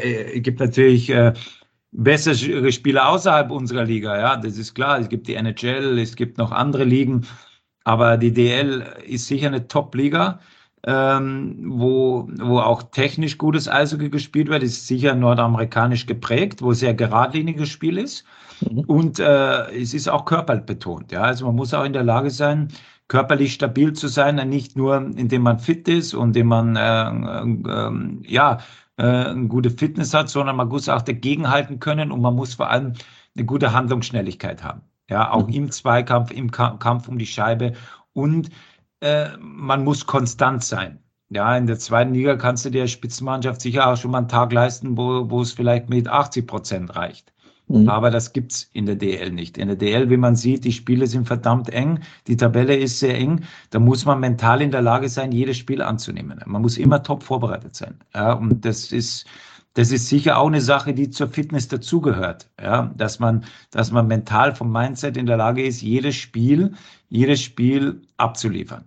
bessere Spieler außerhalb unserer Liga. Ja, das ist klar. Es gibt die NHL, es gibt noch andere Ligen, aber die DL ist sicher eine Top-Liga. Wo auch technisch gutes Eishockey gespielt wird, ist sicher nordamerikanisch geprägt, wo sehr geradliniges Spiel ist. Mhm. Und es ist auch körperbetont. Ja? Also man muss auch in der Lage sein, körperlich stabil zu sein, nicht nur indem man fit ist und indem man eine gute Fitness hat, sondern man muss auch dagegenhalten können und man muss vor allem eine gute Handlungsschnelligkeit haben. Ja, auch im Zweikampf, im Kampf um die Scheibe und man muss konstant sein. Ja, in der zweiten Liga kannst du der Spitzenmannschaft sicher auch schon mal einen Tag leisten, wo es vielleicht mit 80% reicht. Mhm. Aber das gibt's in der DL nicht. In der DL, wie man sieht, die Spiele sind verdammt eng, die Tabelle ist sehr eng. Da muss man mental in der Lage sein, jedes Spiel anzunehmen. Man muss immer top vorbereitet sein. Ja, und das ist sicher auch eine Sache, die zur Fitness dazugehört. Ja, dass man mental vom Mindset in der Lage ist, jedes Spiel abzuliefern.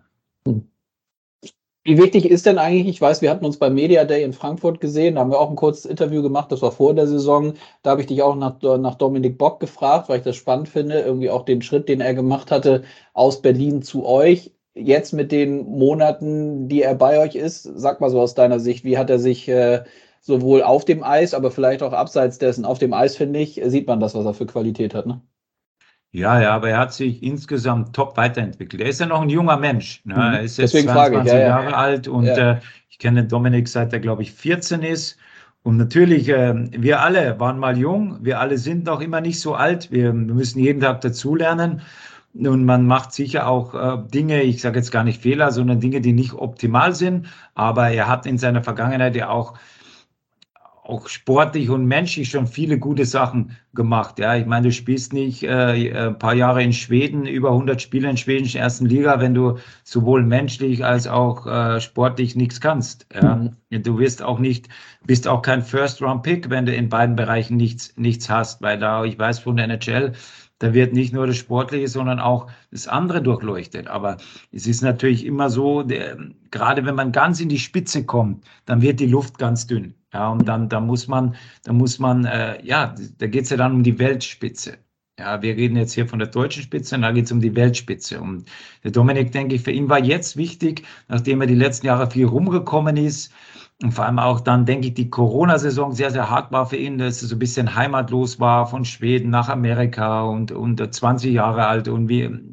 Wie wichtig ist denn eigentlich, ich weiß, wir hatten uns beim Media Day in Frankfurt gesehen, da haben wir auch ein kurzes Interview gemacht, das war vor der Saison. Da habe ich dich auch nach Dominik Bock gefragt, weil ich das spannend finde, irgendwie auch den Schritt, den er gemacht hatte, aus Berlin zu euch. Jetzt mit den Monaten, die er bei euch ist, sag mal so aus deiner Sicht, wie hat er sich sowohl auf dem Eis, aber vielleicht auch abseits dessen, auf dem Eis, finde ich, sieht man das, was er für Qualität hat, ne? Ja, aber er hat sich insgesamt top weiterentwickelt. Er ist ja noch ein junger Mensch. Ne? Er ist jetzt Deswegen frage ich, 22 Jahre alt und Ja. ich kenne Dominik seit er, glaube ich, 14 ist. Und natürlich, wir alle waren mal jung, wir alle sind noch immer nicht so alt. Wir müssen jeden Tag dazulernen. Und man macht sicher auch Dinge, ich sage jetzt gar nicht Fehler, sondern Dinge, die nicht optimal sind. Aber er hat in seiner Vergangenheit ja auch sportlich und menschlich schon viele gute Sachen gemacht. Ja, ich meine, du spielst nicht ein paar Jahre in Schweden, über 100 Spiele in schwedischen ersten Liga, wenn du sowohl menschlich als auch sportlich nichts kannst. Ja, du bist auch kein First-Round-Pick, wenn du in beiden Bereichen nichts hast, weil da, ich weiß von der NHL, da wird nicht nur das Sportliche, sondern auch das andere durchleuchtet. Aber es ist natürlich immer so, gerade wenn man ganz in die Spitze kommt, dann wird die Luft ganz dünn. Ja, und da muss man, ja, da geht es ja dann um die Weltspitze. Ja, wir reden jetzt hier von der deutschen Spitze und da geht es um die Weltspitze. Und der Dominik, denke ich, für ihn war jetzt wichtig, nachdem er die letzten Jahre viel rumgekommen ist und vor allem auch dann, denke ich, die Corona-Saison sehr, sehr hart war für ihn, dass er so ein bisschen heimatlos war von Schweden nach Amerika und 20 Jahre alt. Und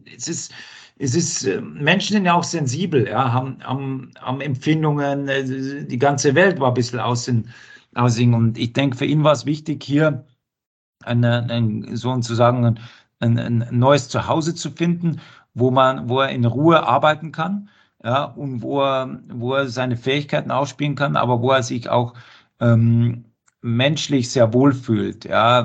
Menschen sind ja auch sensibel, ja, haben Empfindungen, die ganze Welt war ein bisschen aussehen. Und ich denke, für ihn war es wichtig, hier sozusagen ein neues Zuhause zu finden, wo er in Ruhe arbeiten kann, ja, und wo er seine Fähigkeiten ausspielen kann, aber wo er sich auch menschlich sehr wohl fühlt, ja,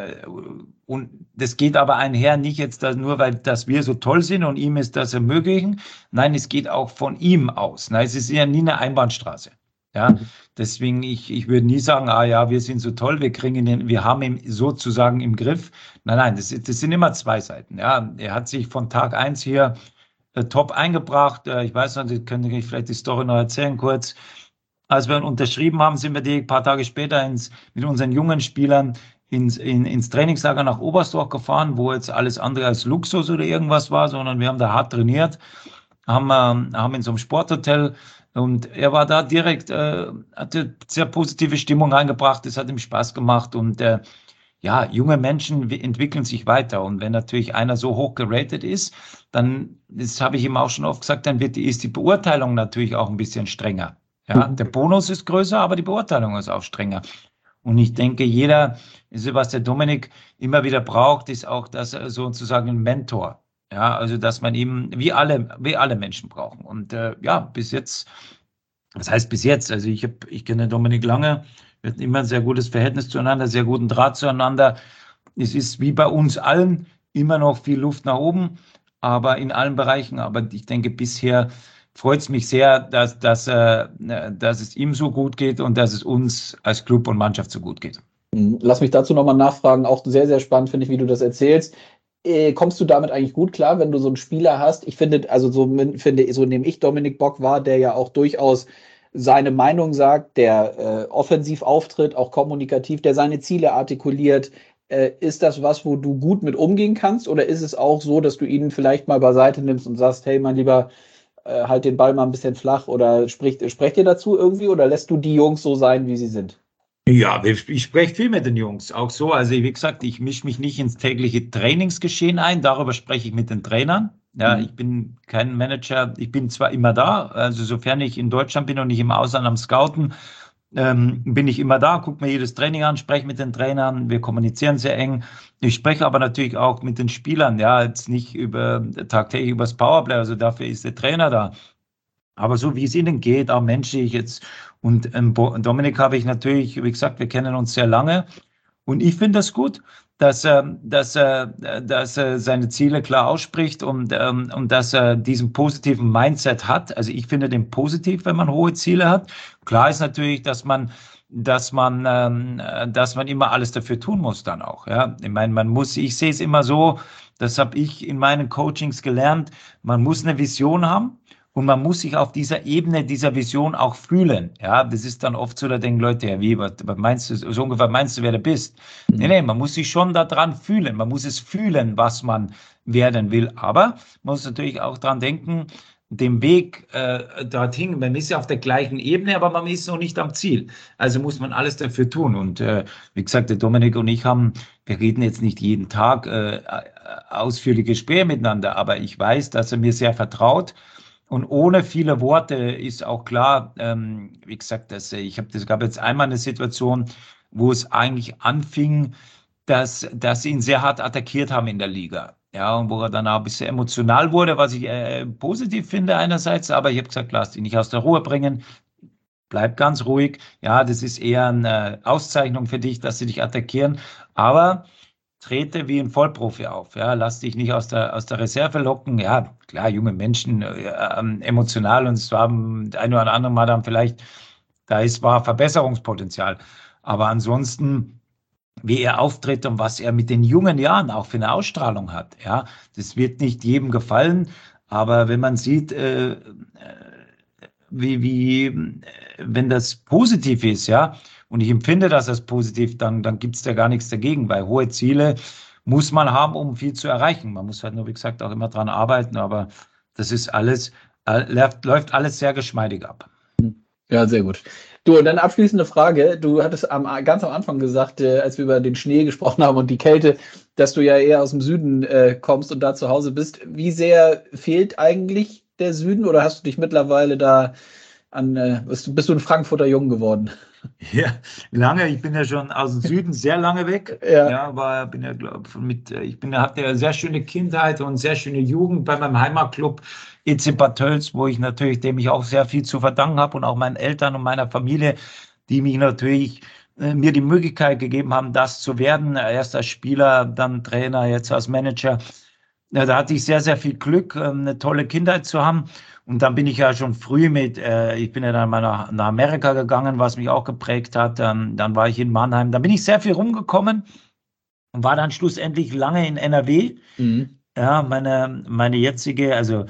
und das geht aber einher nicht jetzt nur, weil dass wir so toll sind und ihm ist das ermöglichen. Nein, es geht auch von ihm aus. Nein, es ist ja nie eine Einbahnstraße. Ja, deswegen ich würde nie sagen, ja, wir sind so toll, wir haben ihn sozusagen im Griff. Nein, das sind immer zwei Seiten. Ja, er hat sich von Tag 1 hier top eingebracht. Ich weiß noch, ich könnte vielleicht die Story noch erzählen kurz. Als wir ihn unterschrieben haben, sind wir ein paar Tage später mit unseren jungen Spielern ins Trainingslager nach Oberstdorf gefahren, wo jetzt alles andere als Luxus oder irgendwas war, sondern wir haben da hart trainiert, haben in so einem Sporthotel und er war da direkt, hatte sehr positive Stimmung reingebracht, es hat ihm Spaß gemacht und ja, junge Menschen entwickeln sich weiter und wenn natürlich einer so hoch geratet ist, dann, das habe ich ihm auch schon oft gesagt, dann ist die Beurteilung natürlich auch ein bisschen strenger. Ja, der Bonus ist größer, aber die Beurteilung ist auch strenger. Und ich denke, was der Dominik immer wieder braucht, ist auch sozusagen ein Mentor. Ja, also dass man eben wie alle Menschen brauchen. Und ja, bis jetzt, was heißt bis jetzt? Also ich kenne Dominik lange, wir hatten immer ein sehr gutes Verhältnis zueinander, sehr guten Draht zueinander. Es ist wie bei uns allen immer noch viel Luft nach oben, aber in allen Bereichen. Aber ich denke, bisher freut es mich sehr, dass es ihm so gut geht und dass es uns als Club und Mannschaft so gut geht. Lass mich dazu nochmal nachfragen. Auch sehr, sehr spannend finde ich, wie du das erzählst. Kommst du damit eigentlich gut klar, wenn du so einen Spieler hast? Ich finde, also so nehme ich Dominik Bock wahr, der ja auch durchaus seine Meinung sagt, der offensiv auftritt, auch kommunikativ, der seine Ziele artikuliert. Ist das was, wo du gut mit umgehen kannst? Oder ist es auch so, dass du ihn vielleicht mal beiseite nimmst und sagst, hey, mein Lieber, halt den Ball mal ein bisschen flach oder sprecht ihr dazu irgendwie oder lässt du die Jungs so sein, wie sie sind? Ja, ich spreche viel mit den Jungs, auch so. Also wie gesagt, ich mische mich nicht ins tägliche Trainingsgeschehen ein, darüber spreche ich mit den Trainern. Ja, ich bin kein Manager, ich bin zwar immer da, also sofern ich in Deutschland bin und nicht im Ausland am Scouten, bin ich immer da, gucke mir jedes Training an, spreche mit den Trainern, wir kommunizieren sehr eng. Ich spreche aber natürlich auch mit den Spielern, ja, jetzt nicht tagtäglich über das Powerplay, also dafür ist der Trainer da. Aber so wie es ihnen geht, auch menschlich jetzt. Und Dominik habe ich natürlich, wie gesagt, wir kennen uns sehr lange. Und ich finde das gut, dass er seine Ziele klar ausspricht und dass er diesen positiven Mindset hat. Also ich finde den positiv, wenn man hohe Ziele hat. Klar ist natürlich, dass man immer alles dafür tun muss dann auch. Ja, ich meine, ich sehe es immer so, das habe ich in meinen Coachings gelernt, man muss eine Vision haben. Und man muss sich auf dieser Ebene, dieser Vision auch fühlen. Ja, das ist dann oft so, da denken Leute, ja, wie, was meinst du, so ungefähr meinst du, wer du bist? Nee, man muss sich schon daran fühlen. Man muss es fühlen, was man werden will. Aber man muss natürlich auch dran denken, den Weg dorthin, man ist ja auf der gleichen Ebene, aber man ist noch nicht am Ziel. Also muss man alles dafür tun. Und wie gesagt, der Dominik und ich wir reden jetzt nicht jeden Tag ausführliche Gespräche miteinander, aber ich weiß, dass er mir sehr vertraut. Und ohne viele Worte ist auch klar, wie gesagt, es gab jetzt einmal eine Situation, wo es eigentlich anfing, dass sie ihn sehr hart attackiert haben in der Liga. Ja, und wo er dann auch ein bisschen emotional wurde, was ich positiv finde einerseits, aber ich habe gesagt, lass dich nicht aus der Ruhe bringen, bleib ganz ruhig. Ja, das ist eher eine Auszeichnung für dich, dass sie dich attackieren, aber trete wie ein Vollprofi auf. Ja, lass dich nicht aus der Reserve locken. Ja, klar, junge Menschen emotional, und es war ein oder andere Mal dann vielleicht, war Verbesserungspotenzial. Aber ansonsten, wie er auftritt und was er mit den jungen Jahren auch für eine Ausstrahlung hat, ja, das wird nicht jedem gefallen. Aber wenn man sieht, wenn das positiv ist, ja, und ich empfinde das als positiv, dann gibt es da gar nichts dagegen, weil hohe Ziele muss man haben, um viel zu erreichen. Man muss halt nur, wie gesagt, auch immer dran arbeiten, aber das ist alles, läuft alles sehr geschmeidig ab. Ja, sehr gut. Du, und dann abschließende Frage. Du hattest ganz am Anfang gesagt, als wir über den Schnee gesprochen haben und die Kälte, dass du ja eher aus dem Süden kommst und da zu Hause bist. Wie sehr fehlt eigentlich der Süden, oder hast du dich mittlerweile da bist du ein Frankfurter Jung geworden? Ja, lange. Ich bin ja schon aus dem Süden sehr lange weg. Ja, aber hatte eine sehr schöne Kindheit und sehr schöne Jugend bei meinem Heimatclub EC Bad Tölz, dem ich auch sehr viel zu verdanken habe, und auch meinen Eltern und meiner Familie, die mich natürlich mir die Möglichkeit gegeben haben, das zu werden. Erst als Spieler, dann Trainer, jetzt als Manager. Ja, da hatte ich sehr, sehr viel Glück, eine tolle Kindheit zu haben. Und dann bin ich ja schon früh ich bin ja dann mal nach Amerika gegangen, was mich auch geprägt hat. Dann war ich in Mannheim. Dann bin ich sehr viel rumgekommen und war dann schlussendlich lange in NRW. Mhm. Ja, meine jetzige, also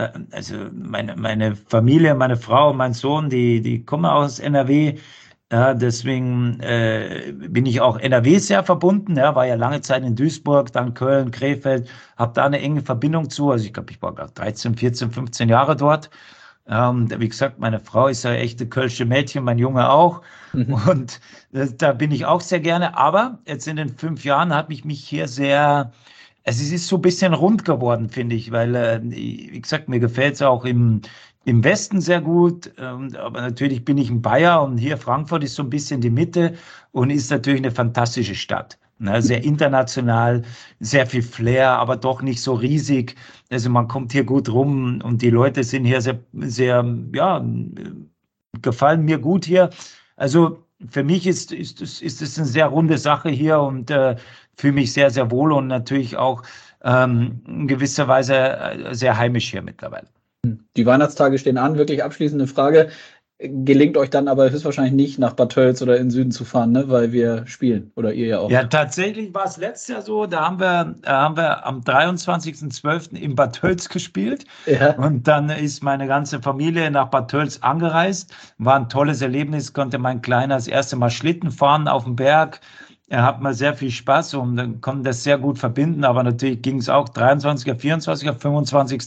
meine Familie, meine Frau, mein Sohn, die kommen aus NRW. Ja, deswegen bin ich auch NRW sehr verbunden. Ja, war ja lange Zeit in Duisburg, dann Köln, Krefeld, habe da eine enge Verbindung zu. Also ich glaube, ich war gerade 13, 14, 15 Jahre dort. Wie gesagt, meine Frau ist ja echte kölsche Mädchen, mein Junge auch. Mhm. Und da bin ich auch sehr gerne. Aber jetzt in den 5 Jahren hat mich hier sehr, es ist so ein bisschen rund geworden, finde ich, weil, wie gesagt, mir gefällt es auch im Westen sehr gut, aber natürlich bin ich ein Bayer, und hier Frankfurt ist so ein bisschen die Mitte und ist natürlich eine fantastische Stadt. Ne? Sehr international, sehr viel Flair, aber doch nicht so riesig. Also man kommt hier gut rum und die Leute sind hier sehr, sehr, ja, gefallen mir gut hier. Also für mich ist es eine sehr runde Sache hier, und fühle mich sehr, sehr wohl und natürlich auch in gewisser Weise sehr heimisch hier mittlerweile. Die Weihnachtstage stehen an, wirklich abschließende Frage. Gelingt euch dann aber höchstwahrscheinlich nicht, nach Bad Tölz oder in den Süden zu fahren, ne? Weil wir spielen, oder ihr ja auch. Ja, tatsächlich war es letztes Jahr so, da haben wir am 23.12. in Bad Tölz gespielt. Ja. Und dann ist meine ganze Familie nach Bad Tölz angereist. War ein tolles Erlebnis, konnte mein Kleiner das erste Mal Schlitten fahren auf dem Berg. Er hat mal sehr viel Spaß und dann konnte das sehr gut verbinden, aber natürlich ging es auch 23er, 24er, 25.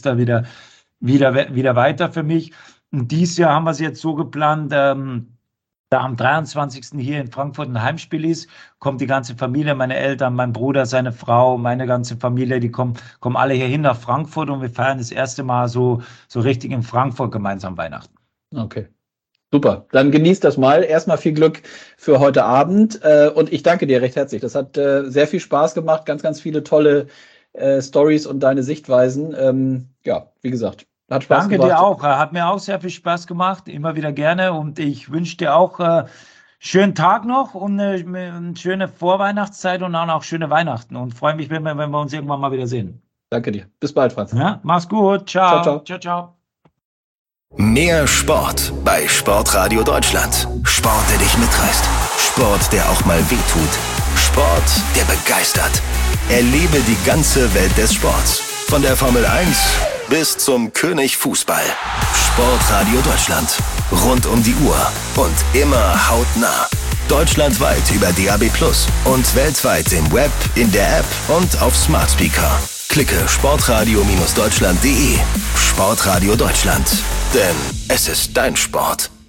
wieder weiter für mich. Und dieses Jahr haben wir es jetzt so geplant, da am 23. hier in Frankfurt ein Heimspiel ist, kommt die ganze Familie, meine Eltern, mein Bruder, seine Frau, meine ganze Familie, die kommen alle hier hin nach Frankfurt, und wir feiern das erste Mal so richtig in Frankfurt gemeinsam Weihnachten. Okay. Super, dann genießt das mal. Erstmal viel Glück für heute Abend, und ich danke dir recht herzlich. Das hat sehr viel Spaß gemacht, ganz, ganz viele tolle Stories und deine Sichtweisen. Ja, wie gesagt, hat Spaß gemacht. Danke dir auch, hat mir auch sehr viel Spaß gemacht, immer wieder gerne, und ich wünsche dir auch schönen Tag noch und eine schöne Vorweihnachtszeit und dann auch schöne Weihnachten, und freue mich, wenn wir uns irgendwann mal wieder sehen. Danke dir. Bis bald, Franz. Ja, mach's gut. Ciao. Ciao, ciao. Ciao, ciao. Mehr Sport bei Sportradio Deutschland. Sport, der dich mitreißt. Sport, der auch mal wehtut. Sport, der begeistert. Erlebe die ganze Welt des Sports. Von der Formel 1 bis zum König Fußball. Sportradio Deutschland. Rund um die Uhr und immer hautnah. Deutschlandweit über DAB+ und weltweit im Web, in der App und auf Smart Speaker. Klicke sportradio-deutschland.de. Sportradio Deutschland. Denn es ist dein Sport.